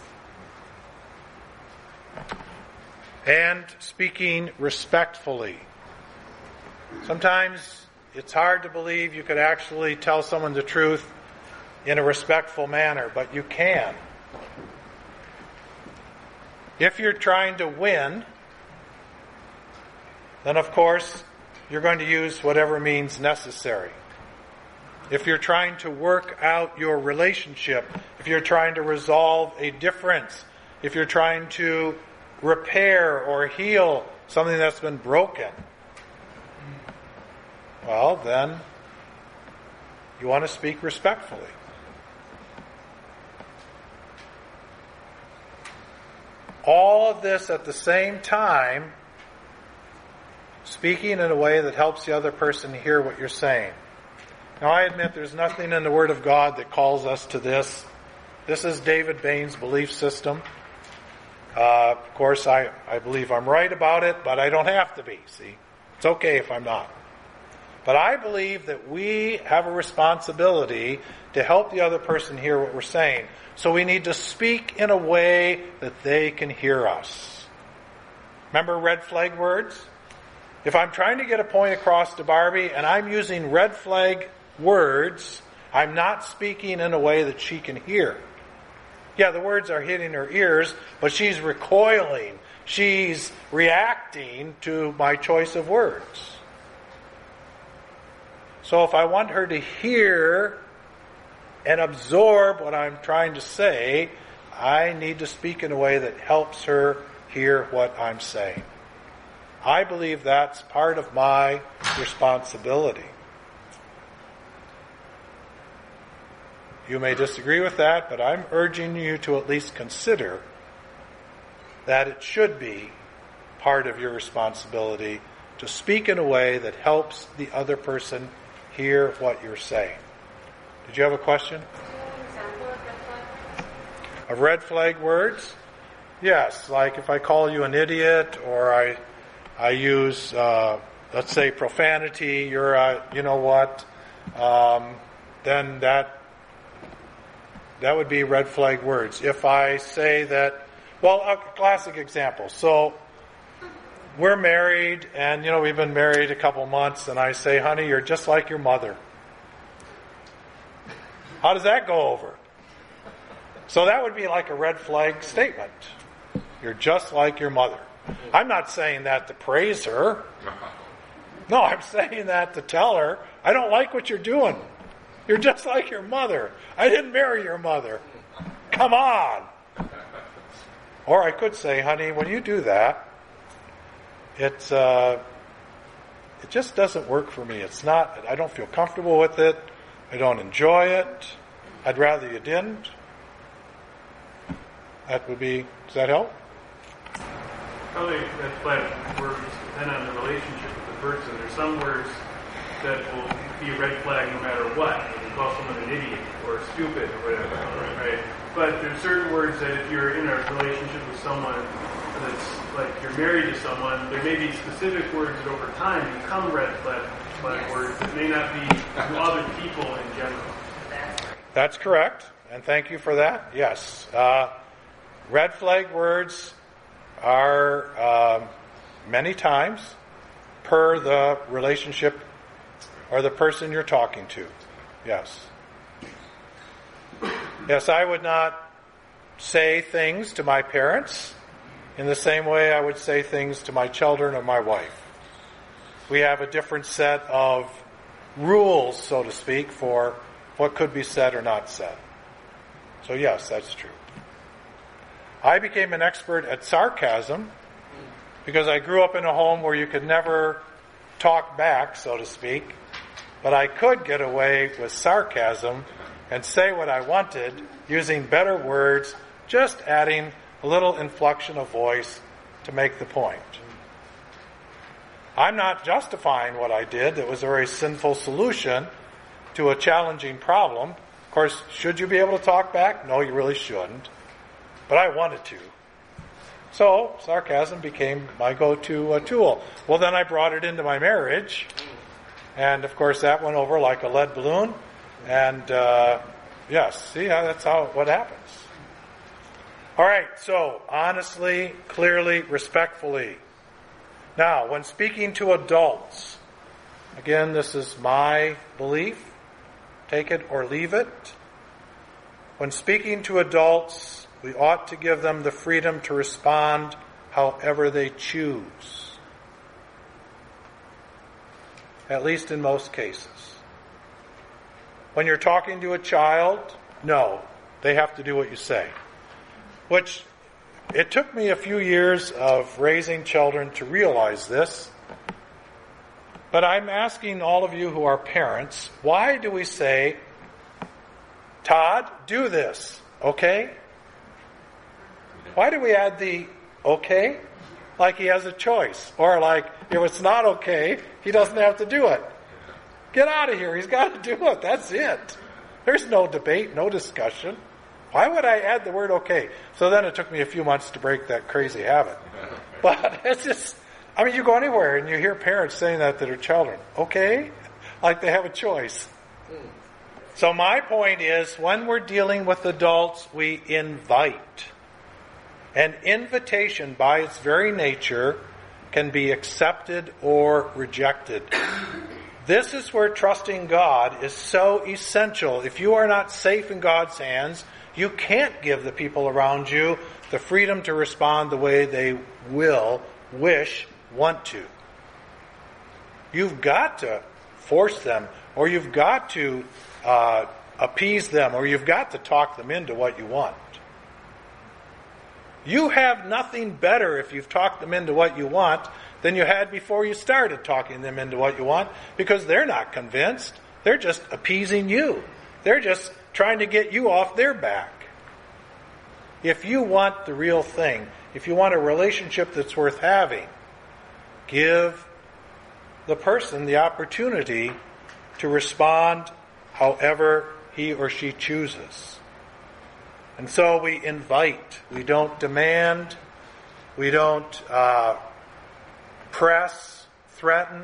And speaking respectfully. Sometimes it's hard to believe you could actually tell someone the truth in a respectful manner, but you can. If you're trying to win, then of course you're going to use whatever means necessary. If you're trying to work out your relationship, if you're trying to resolve a difference, if you're trying to repair or heal something that's been broken, well, then you want to speak respectfully. All of this at the same time, speaking in a way that helps the other person hear what you're saying. Now, I admit there's nothing in the Word of God that calls us to this. This is David Bain's belief system. Uh, of course, I, I believe I'm right about it, but I don't have to be, see? It's okay if I'm not. But I believe that we have a responsibility to help the other person hear what we're saying. So we need to speak in a way that they can hear us. Remember red flag words? If I'm trying to get a point across to Barbie and I'm using red flag words, I'm not speaking in a way that she can hear. Yeah, the words are hitting her ears, but she's recoiling. She's reacting to my choice of words. So if I want her to hear and absorb what I'm trying to say, I need to speak in a way that helps her hear what I'm saying. I believe that's part of my responsibility. You may disagree with that, but I'm urging you to at least consider that it should be part of your responsibility to speak in a way that helps the other person hear what you're saying. Did you have a question? Do you have an example of red flag? Of red flag words? Yes, like if I call you an idiot, or I I use, uh, let's say, profanity, you're a, you know what, um, then that that would be red flag words. If I say that, well, a classic example. So we're married, and, you know, we've been married a couple months, and I say, honey, you're just like your mother. How does that go over? So that would be like a red flag statement. You're just like your mother. I'm not saying that to praise her. No, I'm saying that to tell her, I don't like what you're doing. You're just like your mother. I didn't marry your mother. Come on. Or I could say, honey, when you do that, it's uh, it just doesn't work for me. It's not, I don't feel comfortable with it. I don't enjoy it. I'd rather you didn't. That would be, does that help? Probably red flag words depend on the relationship with the person. There's some words that will be a red flag no matter what. You can call someone an idiot or stupid or whatever, right? But there's certain words that if you're in a relationship with someone that's like you're married to someone, there may be specific words that over time become red flag, flag yes. words that may not be to other people in general. That's correct, and thank you for that. Yes. Uh, red flag words are um, many times per the relationship or the person you're talking to. Yes. Yes, I would not say things to my parents in the same way I would say things to my children or my wife. We have a different set of rules, so to speak, for what could be said or not said. So yes, that's true. I became an expert at sarcasm because I grew up in a home where you could never talk back, so to speak, but I could get away with sarcasm and say what I wanted using better words, just adding a little inflection of voice to make the point. I'm not justifying what I did. It was a very sinful solution to a challenging problem. Of course, should you be able to talk back? No, you really shouldn't. But I wanted to. So, sarcasm became my go-to uh, tool. Well, then I brought it into my marriage. And, of course, that went over like a lead balloon. And, uh, yes, see, how that's how what happens. All right, so, honestly, clearly, respectfully. Now, when speaking to adults, again, this is my belief. Take it or leave it. When speaking to adults, we ought to give them the freedom to respond however they choose. At least in most cases. When you're talking to a child, no, they have to do what you say. Which, it took me a few years of raising children to realize this. But I'm asking all of you who are parents, why do we say, Todd, do this, okay? Why do we add the okay? Like he has a choice. Or like, if it's not okay, he doesn't have to do it. Get out of here. He's got to do it. That's it. There's no debate, no discussion. Why would I add the word okay? So then it took me a few months to break that crazy habit. But it's just, I mean, you go anywhere and you hear parents saying that to their children. Okay? Like they have a choice. So my point is, when we're dealing with adults, we invite. An invitation, by its very nature, can be accepted or rejected. This is where trusting God is so essential. If you are not safe in God's hands, you can't give the people around you the freedom to respond the way they will, wish, want to. You've got to force them, or you've got to uh, appease them, or you've got to talk them into what you want. You have nothing better if you've talked them into what you want than you had before you started talking them into what you want, because they're not convinced. They're just appeasing you. They're just trying to get you off their back. If you want the real thing, if you want a relationship that's worth having, give the person the opportunity to respond however he or she chooses. And so we invite. We don't demand. We don't uh, press, threaten.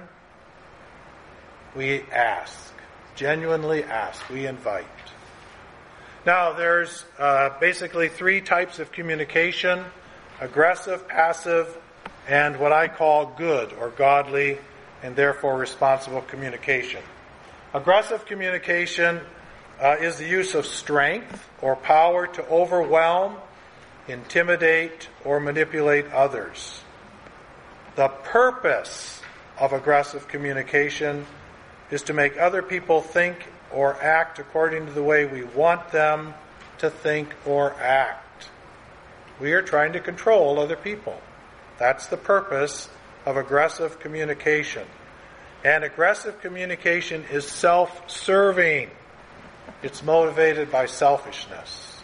We ask. Genuinely ask. We invite. Now, there's uh, basically three types of communication: aggressive, passive, and what I call good or godly and therefore responsible communication. Aggressive communication uh, is the use of strength or power to overwhelm intimidate, or manipulate others. The purpose of aggressive communication is to make other people think or act according to the way we want them to think or act. We are trying to control other people. That's the purpose of aggressive communication. And aggressive communication is self-serving. It's motivated by selfishness.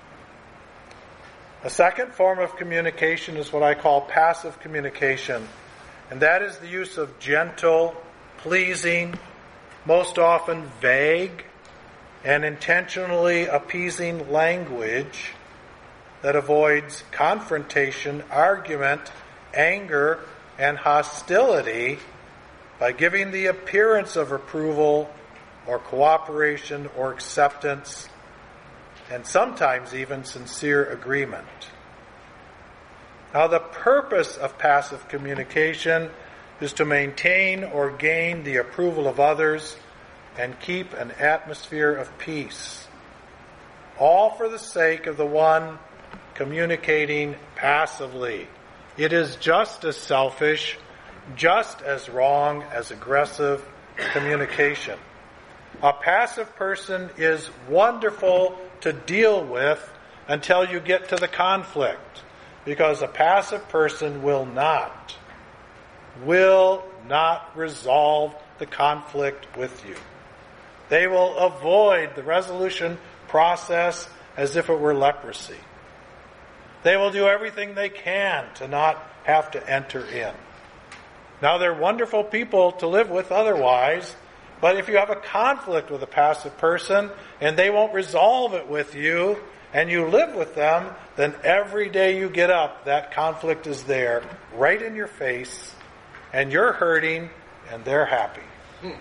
A second form of communication is what I call passive communication, and that is the use of gentle, pleasing, most often vague, and intentionally appeasing language that avoids confrontation, argument, anger, and hostility by giving the appearance of approval or cooperation or acceptance, and sometimes even sincere agreement. Now, the purpose of passive communication is to maintain or gain the approval of others and keep an atmosphere of peace, all for the sake of the one communicating passively. It is just as selfish, just as wrong as aggressive communication. A passive person is wonderful to deal with until you get to the conflict, because a passive person will not, will not resolve the conflict with you. They will avoid the resolution process as if it were leprosy. They will do everything they can to not have to enter in. Now, they're wonderful people to live with otherwise, but if you have a conflict with a passive person and they won't resolve it with you and you live with them, then every day you get up, that conflict is there, right in your face, and you're hurting and they're happy. Hmm.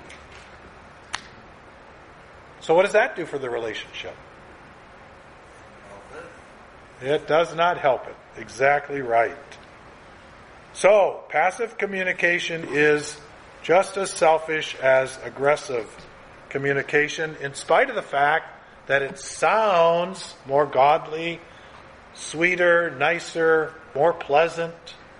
So what does that do for the relationship? It does not help it. Exactly right. So, passive communication is just as selfish as aggressive communication, in spite of the fact that it sounds more godly, sweeter, nicer, more pleasant.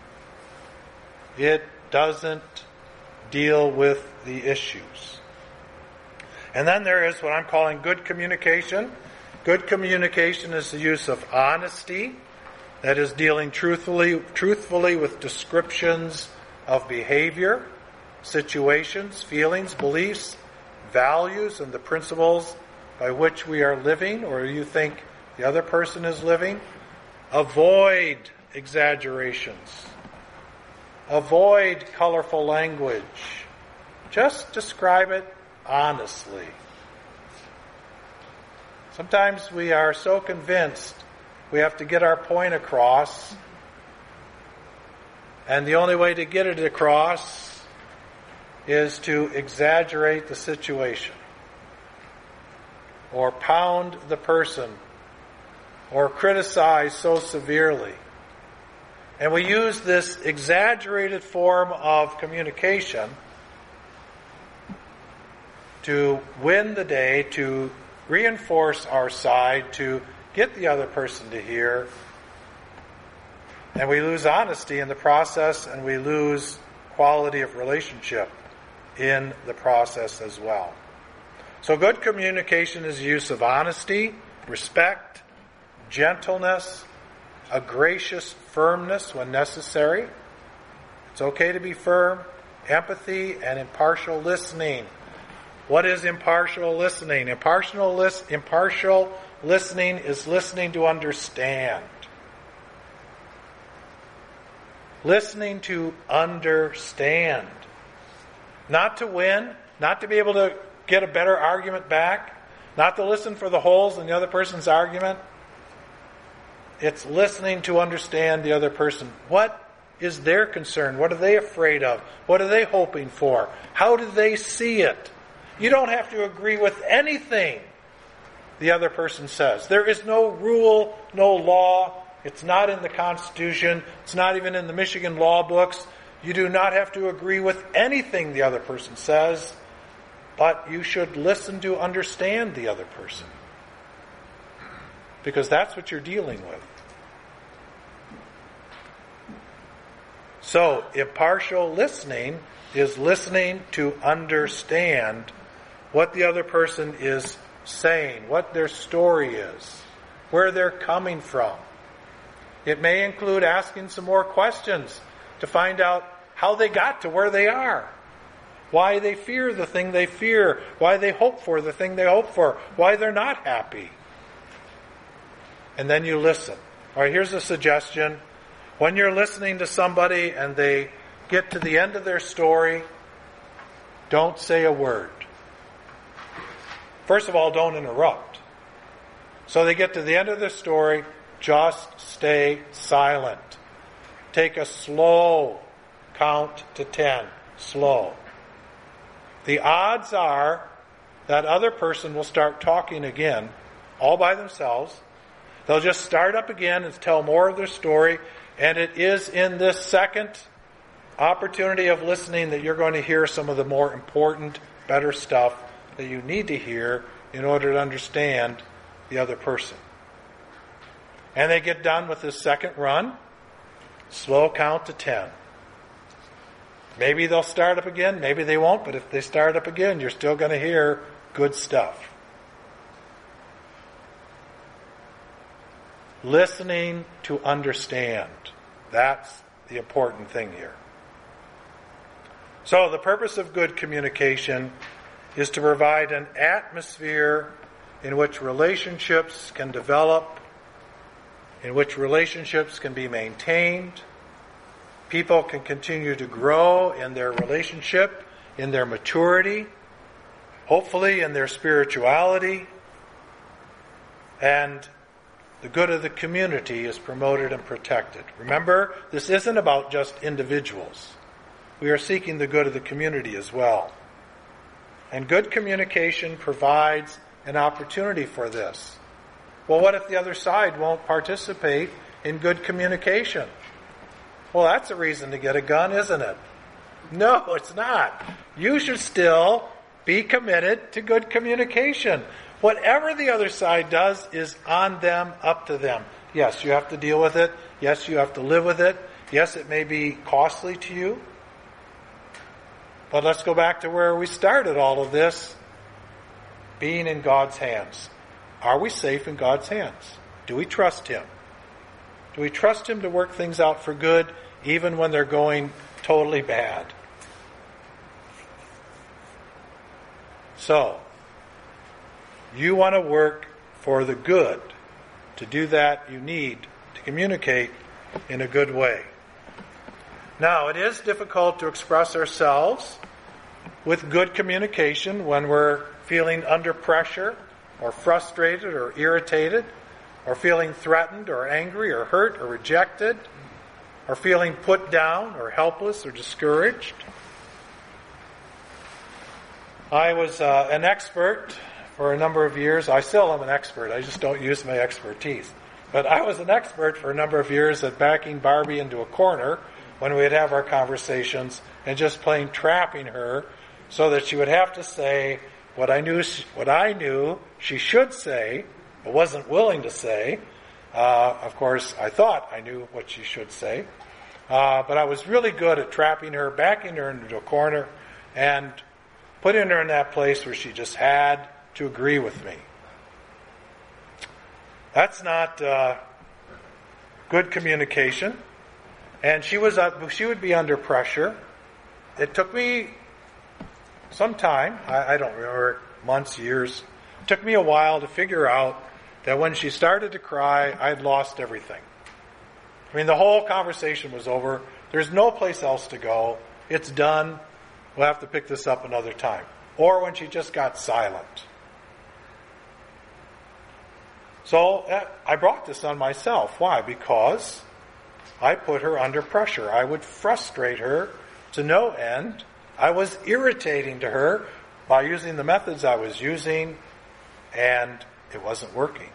It doesn't deal with the issues. And then there is what I'm calling good communication. Good communication is the use of honesty, that is dealing truthfully, truthfully with descriptions of behavior, situations, feelings, beliefs, values, and the principles by which we are living or you think the other person is living. Avoid exaggerations. Avoid colorful language. Just describe it honestly. Sometimes we are so convinced we have to get our point across, and the only way to get it across is to exaggerate the situation, or pound the person, or criticize so severely. And we use this exaggerated form of communication to win the day, to reinforce our side, to get the other person to hear. And we lose honesty in the process, and we lose quality of relationship in the process as well. So good communication is the use of honesty, respect, gentleness, a gracious firmness when necessary. It's okay to be firm, empathy, and impartial listening. What is impartial listening? Impartial, lis- impartial listening is listening to understand. Listening to understand. Not to win, not to be able to get a better argument back, not to listen for the holes in the other person's argument. It's listening to understand the other person. What is their concern? What are they afraid of? What are they hoping for? How do they see it? You don't have to agree with anything the other person says. There is no rule, no law. It's not in the Constitution. It's not even in the Michigan law books. You do not have to agree with anything the other person says, but you should listen to understand the other person, because that's what you're dealing with. So, impartial listening is listening to understand what the other person is saying, what their story is, where they're coming from. It may include asking some more questions to find out how they got to where they are, why they fear the thing they fear, why they hope for the thing they hope for, why they're not happy. And then you listen. All right, here's a suggestion. When you're listening to somebody and they get to the end of their story, don't say a word. First of all, don't interrupt. So they get to the end of their story, just stay silent. Take a slow count to ten. Slow. The odds are that other person will start talking again, all by themselves. They'll just start up again and tell more of their story. And it is in this second opportunity of listening that you're going to hear some of the more important, better stuff that you need to hear in order to understand the other person. And they get done with this second run. Slow count to ten. Maybe they'll start up again, maybe they won't, but if they start up again, you're still going to hear good stuff. Listening to understand. That's the important thing here. So the purpose of good communication is to provide an atmosphere in which relationships can develop, in which relationships can be maintained. People can continue to grow in their relationship, in their maturity, hopefully in their spirituality, and the good of the community is promoted and protected. Remember, this isn't about just individuals. We are seeking the good of the community as well. And good communication provides an opportunity for this. Well, what if the other side won't participate in good communication? Well, that's a reason to get a gun, isn't it? No, it's not. You should still be committed to good communication. Whatever the other side does is on them, up to them. Yes, you have to deal with it. Yes, you have to live with it. Yes, it may be costly to you. But let's go back to where we started all of this. Being in God's hands. Are we safe in God's hands? Do we trust Him? Do we trust Him to work things out for good, even when they're going totally bad? So, you want to work for the good. To do that, you need to communicate in a good way. Now, it is difficult to express ourselves with good communication when we're feeling under pressure, or frustrated, or irritated, or feeling threatened, or angry, or hurt, or rejected, or feeling put down, or helpless, or discouraged. I was uh, an expert for a number of years. I still am an expert. I just don't use my expertise. But I was an expert for a number of years at backing Barbie into a corner when we'd have our conversations and just plain trapping her so that she would have to say what I knew she, what I knew she should say, but wasn't willing to say. Uh, of course, I thought I knew what she should say. Uh, but I was really good at trapping her, backing her into a corner, and putting her in that place where she just had to agree with me. That's not uh, good communication. And she was uh, she would be under pressure. It took me some time, I, I don't remember, months, years. It took me a while to figure out that when she started to cry, I'd lost everything. I mean, the whole conversation was over. There's no place else to go. It's done. We'll have to pick this up another time. Or when she just got silent. So I brought this on myself. Why? Because I put her under pressure. I would frustrate her to no end. I was irritating to her by using the methods I was using, and it wasn't working.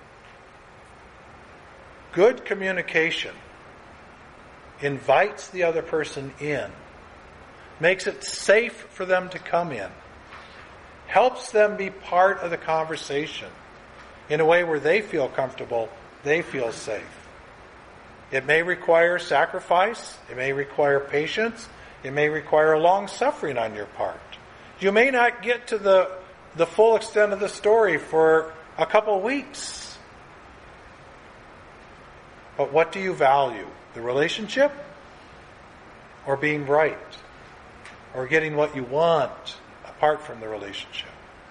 Good communication invites the other person in, makes it safe for them to come in, helps them be part of the conversation in a way where they feel comfortable, they feel safe. It may require sacrifice. It may require patience. It may require long suffering on your part. You may not get to the, the full extent of the story for a couple of weeks. But what do you value? The relationship? Or being right? Or getting what you want apart from the relationship?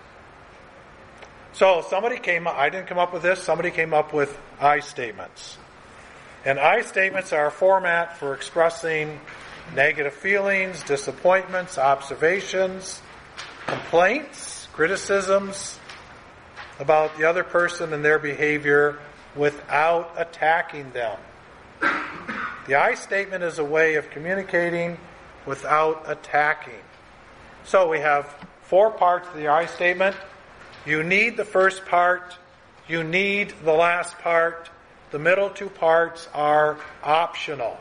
So somebody came up, I didn't come up with this, somebody came up with I statements. And I statements are a format for expressing negative feelings, disappointments, observations, complaints, criticisms about the other person and their behavior without attacking them. The I statement is a way of communicating without attacking. So we have four parts of the I statement. You need the first part. You need the last part. The middle two parts are optional.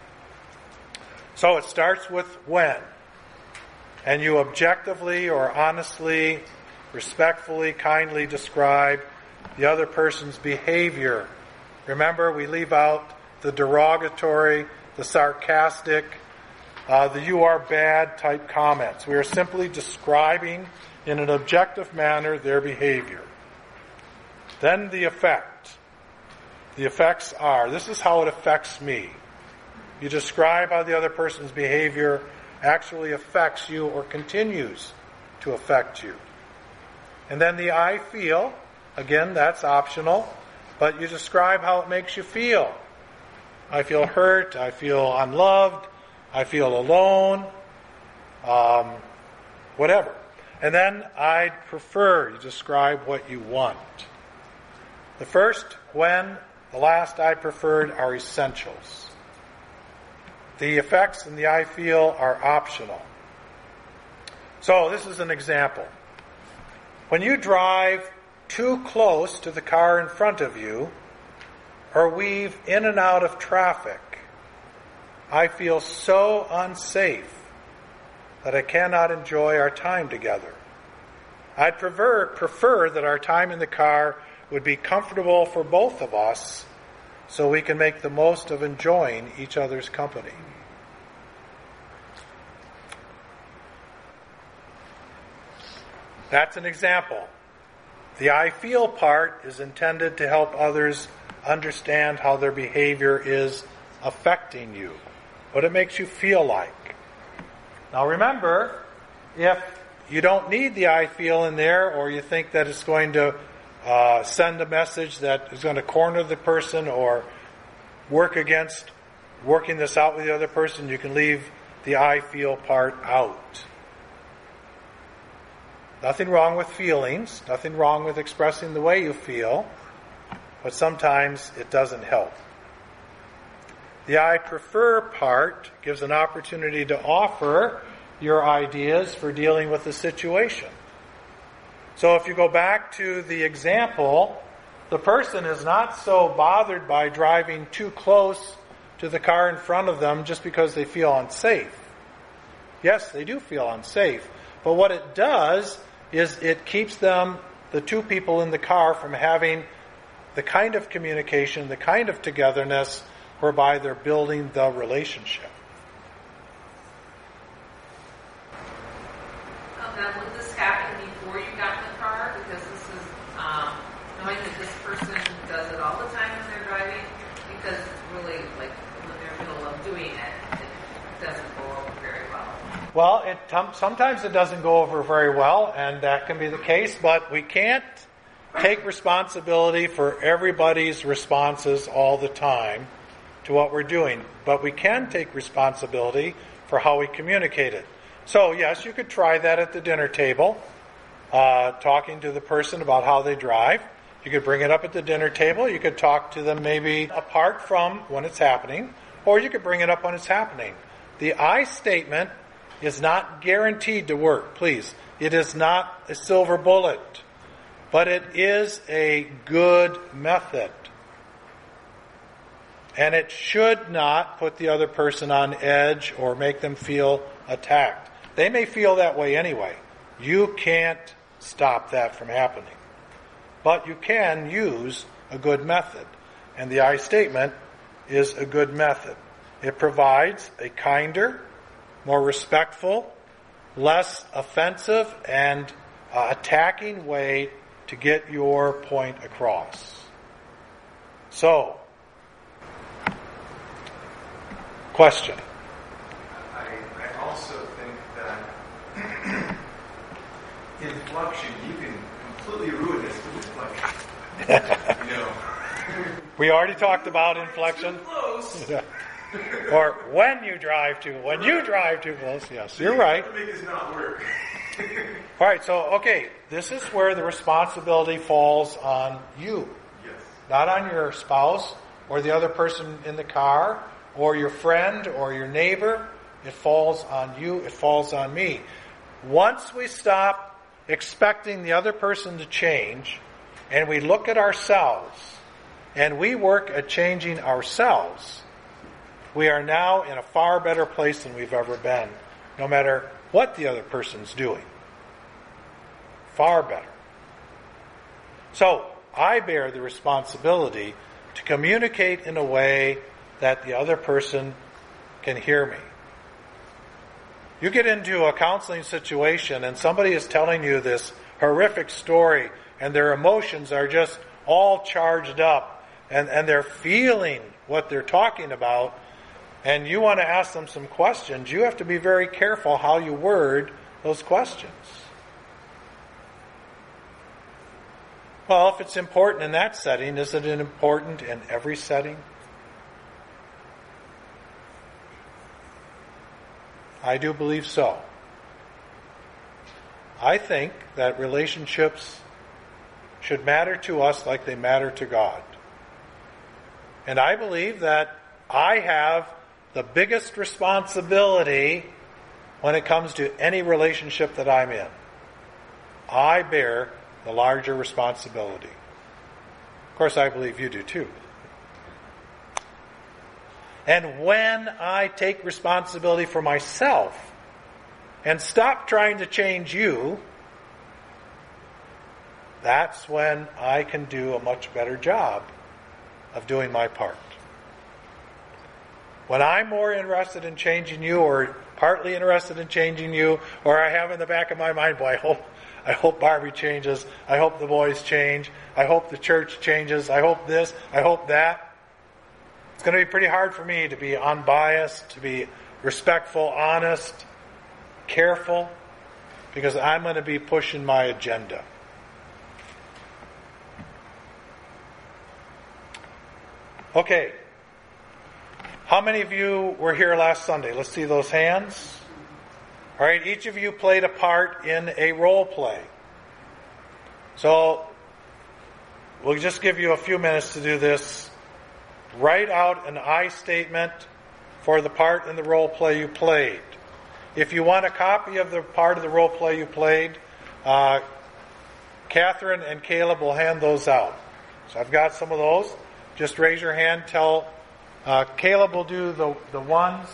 So it starts with when. And you objectively or honestly, respectfully, kindly describe the other person's behavior. Remember, we leave out the derogatory, the sarcastic, uh, the you are bad type comments. We are simply describing in an objective manner their behavior. Then the effect. The effects are, this is how it affects me. You describe how the other person's behavior actually affects you or continues to affect you. And then the I feel, again, that's optional, but you describe how it makes you feel. I feel hurt, I feel unloved, I feel alone, um, whatever. And then I'd prefer, you describe what you want. The first, when, the last, I preferred, are essentials. The effects in the I feel are optional. So this is an example. When you drive too close to the car in front of you, or weave in and out of traffic, I feel so unsafe that I cannot enjoy our time together. I'd prefer, prefer that our time in the car would be comfortable for both of us so we can make the most of enjoying each other's company. That's an example. The I feel part is intended to help others understand how their behavior is affecting you, what it makes you feel like. Now remember, if you don't need the I feel in there, or you think that it's going to uh, send a message that is going to corner the person or work against working this out with the other person, you can leave the I feel part out. Nothing wrong with feelings, nothing wrong with expressing the way you feel, but sometimes it doesn't help. The I prefer part gives an opportunity to offer your ideas for dealing with the situation. So if you go back to the example, the person is not so bothered by driving too close to the car in front of them just because they feel unsafe. Yes, they do feel unsafe, but what it does is it keeps them, the two people in the car, from having the kind of communication, the kind of togetherness whereby they're building the relationship. Um, now, would this happen before you got in the car? Because this is um, knowing that this person does it all the time when they're driving. Because really, like when they're in the middle of doing it, it doesn't go over very well. Well, it sometimes it doesn't go over very well, and that can be the case. But we can't take responsibility for everybody's responses all the time to what we're doing. But we can take responsibility for how we communicate it. So, yes, you could try that at the dinner table, uh, talking to the person about how they drive. You could bring it up at the dinner table. You could talk to them maybe apart from when it's happening, or you could bring it up when it's happening. The I statement is not guaranteed to work, please. It is not a silver bullet. But it is a good method. And it should not put the other person on edge or make them feel attacked. They may feel that way anyway. You can't stop that from happening. But you can use a good method. And the I statement is a good method. It provides a kinder, more respectful, less offensive, and uh, attacking way to get your point across. So, question. I, I also think that inflection, you can completely ruin this with inflection. You know. We already talked about inflection. Too close. Or when you drive too, when you drive too close. Yes, you're right. Make this not work. All right, so, okay, this is where the responsibility falls on you. Yes. Not on your spouse or the other person in the car or your friend or your neighbor. It falls on you. It falls on me. Once we stop expecting the other person to change and we look at ourselves and we work at changing ourselves, we are now in a far better place than we've ever been, no matter what the other person's doing. Far better. So, I bear the responsibility to communicate in a way that the other person can hear me. You get into a counseling situation and somebody is telling you this horrific story and their emotions are just all charged up and, and they're feeling what they're talking about, and you want to ask them some questions, you have to be very careful how you word those questions. Well, if it's important in that setting, isn't it important in every setting? I do believe so. I think that relationships should matter to us like they matter to God. And I believe that I have the biggest responsibility when it comes to any relationship that I'm in. I bear the larger responsibility. Of course, I believe you do too. And when I take responsibility for myself and stop trying to change you, that's when I can do a much better job of doing my part. When I'm more interested in changing you or partly interested in changing you, or I have in the back of my mind, boy, I hope, I hope Barbie changes, I hope the boys change, I hope the church changes, I hope this, I hope that. It's going to be pretty hard for me to be unbiased, to be respectful, honest, careful, because I'm going to be pushing my agenda. Okay. How many of you were here last Sunday? Let's see those hands. All right, each of you played a part in a role play. So, we'll just give you a few minutes to do this. Write out an I statement for the part in the role play you played. If you want a copy of the part of the role play you played, uh, Catherine and Caleb will hand those out. So I've got some of those. Just raise your hand. Tell uh, Caleb will do the the ones.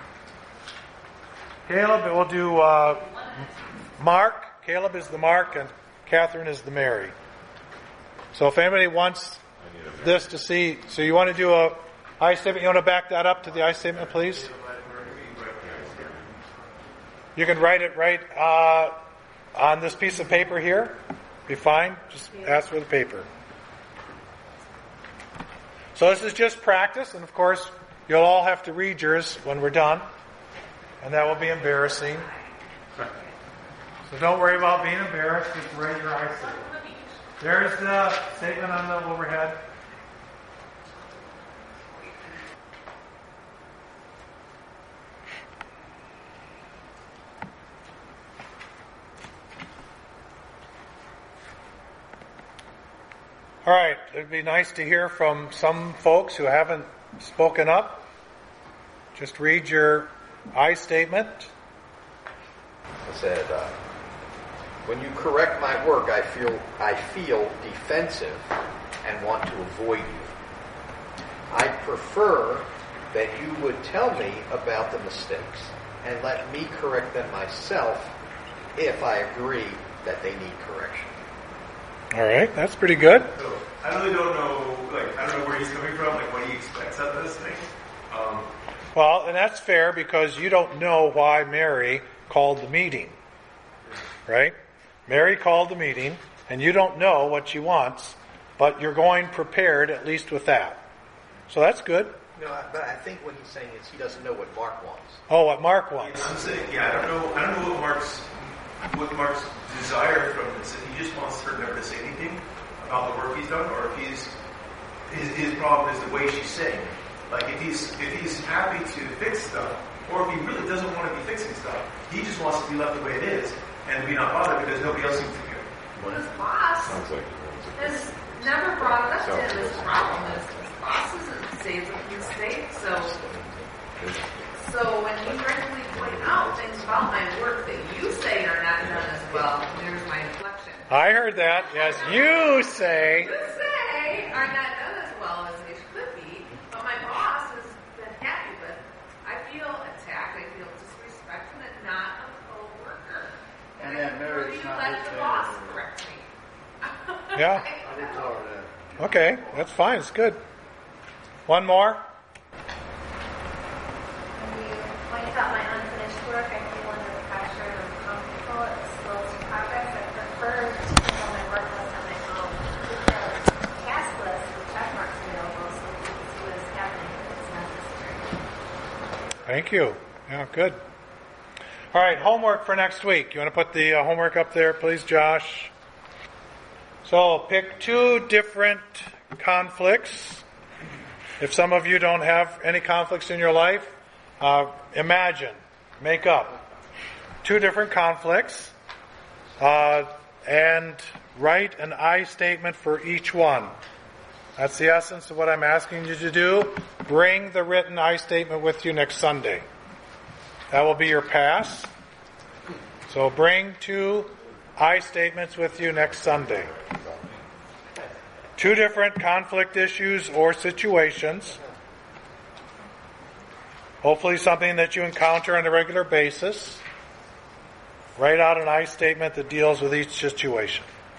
Caleb will do uh, Mark. Caleb is the Mark, and Catherine is the Mary. So if anybody wants this to see, so you want to do a I statement, you want to back that up to the I statement, please? You can write it right uh, on this piece of paper here. Be fine. Just ask for the paper. So this is just practice, and of course, you'll all have to read yours when we're done, and that will be embarrassing. So don't worry about being embarrassed. Just write your I statement. There's the statement on the overhead. All right, it'd be nice to hear from some folks who haven't spoken up. Just read your I statement. I said, uh, when you correct my work, I feel I feel defensive and want to avoid you. I prefer that you would tell me about the mistakes and let me correct them myself if I agree that they need correction. All right, that's pretty good. So I really don't know, like, I don't know where he's coming from, like what he expects out of this thing. Um, Well, and that's fair because you don't know why Mary called the meeting, right? Mary called the meeting, and you don't know what she wants, but you're going prepared at least with that. So that's good. No, I- but I think what he's saying is he doesn't know what Mark wants. Oh, what Mark wants. I'm saying, yeah, I don't know, I don't know what Mark's, what Mark's desire from this. If he just wants her never to say anything about the work he's done, or if he's, his, his problem is the way she's saying it. Like if he's, if he's happy to fix stuff, or if he really doesn't want to be fixing stuff, he just wants to be left the way it is and be not bothered because nobody else seems to care. Well, his boss Sounds like he wants a has never brought it up to him. His problem is his boss doesn't say it's a mistake. So, so when you regularly point out things about my work that you say are not done as well, there's my inflection. I heard that. Yes, you say. You say are not done as well as they should be, but my boss has been happy with. I feel attacked. I feel disrespected, and not a co-worker. And then Mary's you not let the listening. boss correct me. Yeah. I did tell her that. Okay, that's fine. It's good. One more. When you point out my unfinished work, I feel under the pressure and uncomfortable. It slows progress. I prefer to put my work list on my phone. Keep the task list with check marks available so we can see what is happening if it's necessary. Thank you. Yeah, good. All right, homework for next week. You want to put the uh, homework up there, please, Josh? So pick two different conflicts. If some of you don't have any conflicts in your life, uh, imagine, make up two different conflicts, uh, and write an I statement for each one. That's the essence of what I'm asking you to do. Bring the written I statement with you next Sunday. That will be your pass. So bring two I statements with you next Sunday. Two different conflict issues or situations. Hopefully something that you encounter on a regular basis. Write out an I statement that deals with each situation.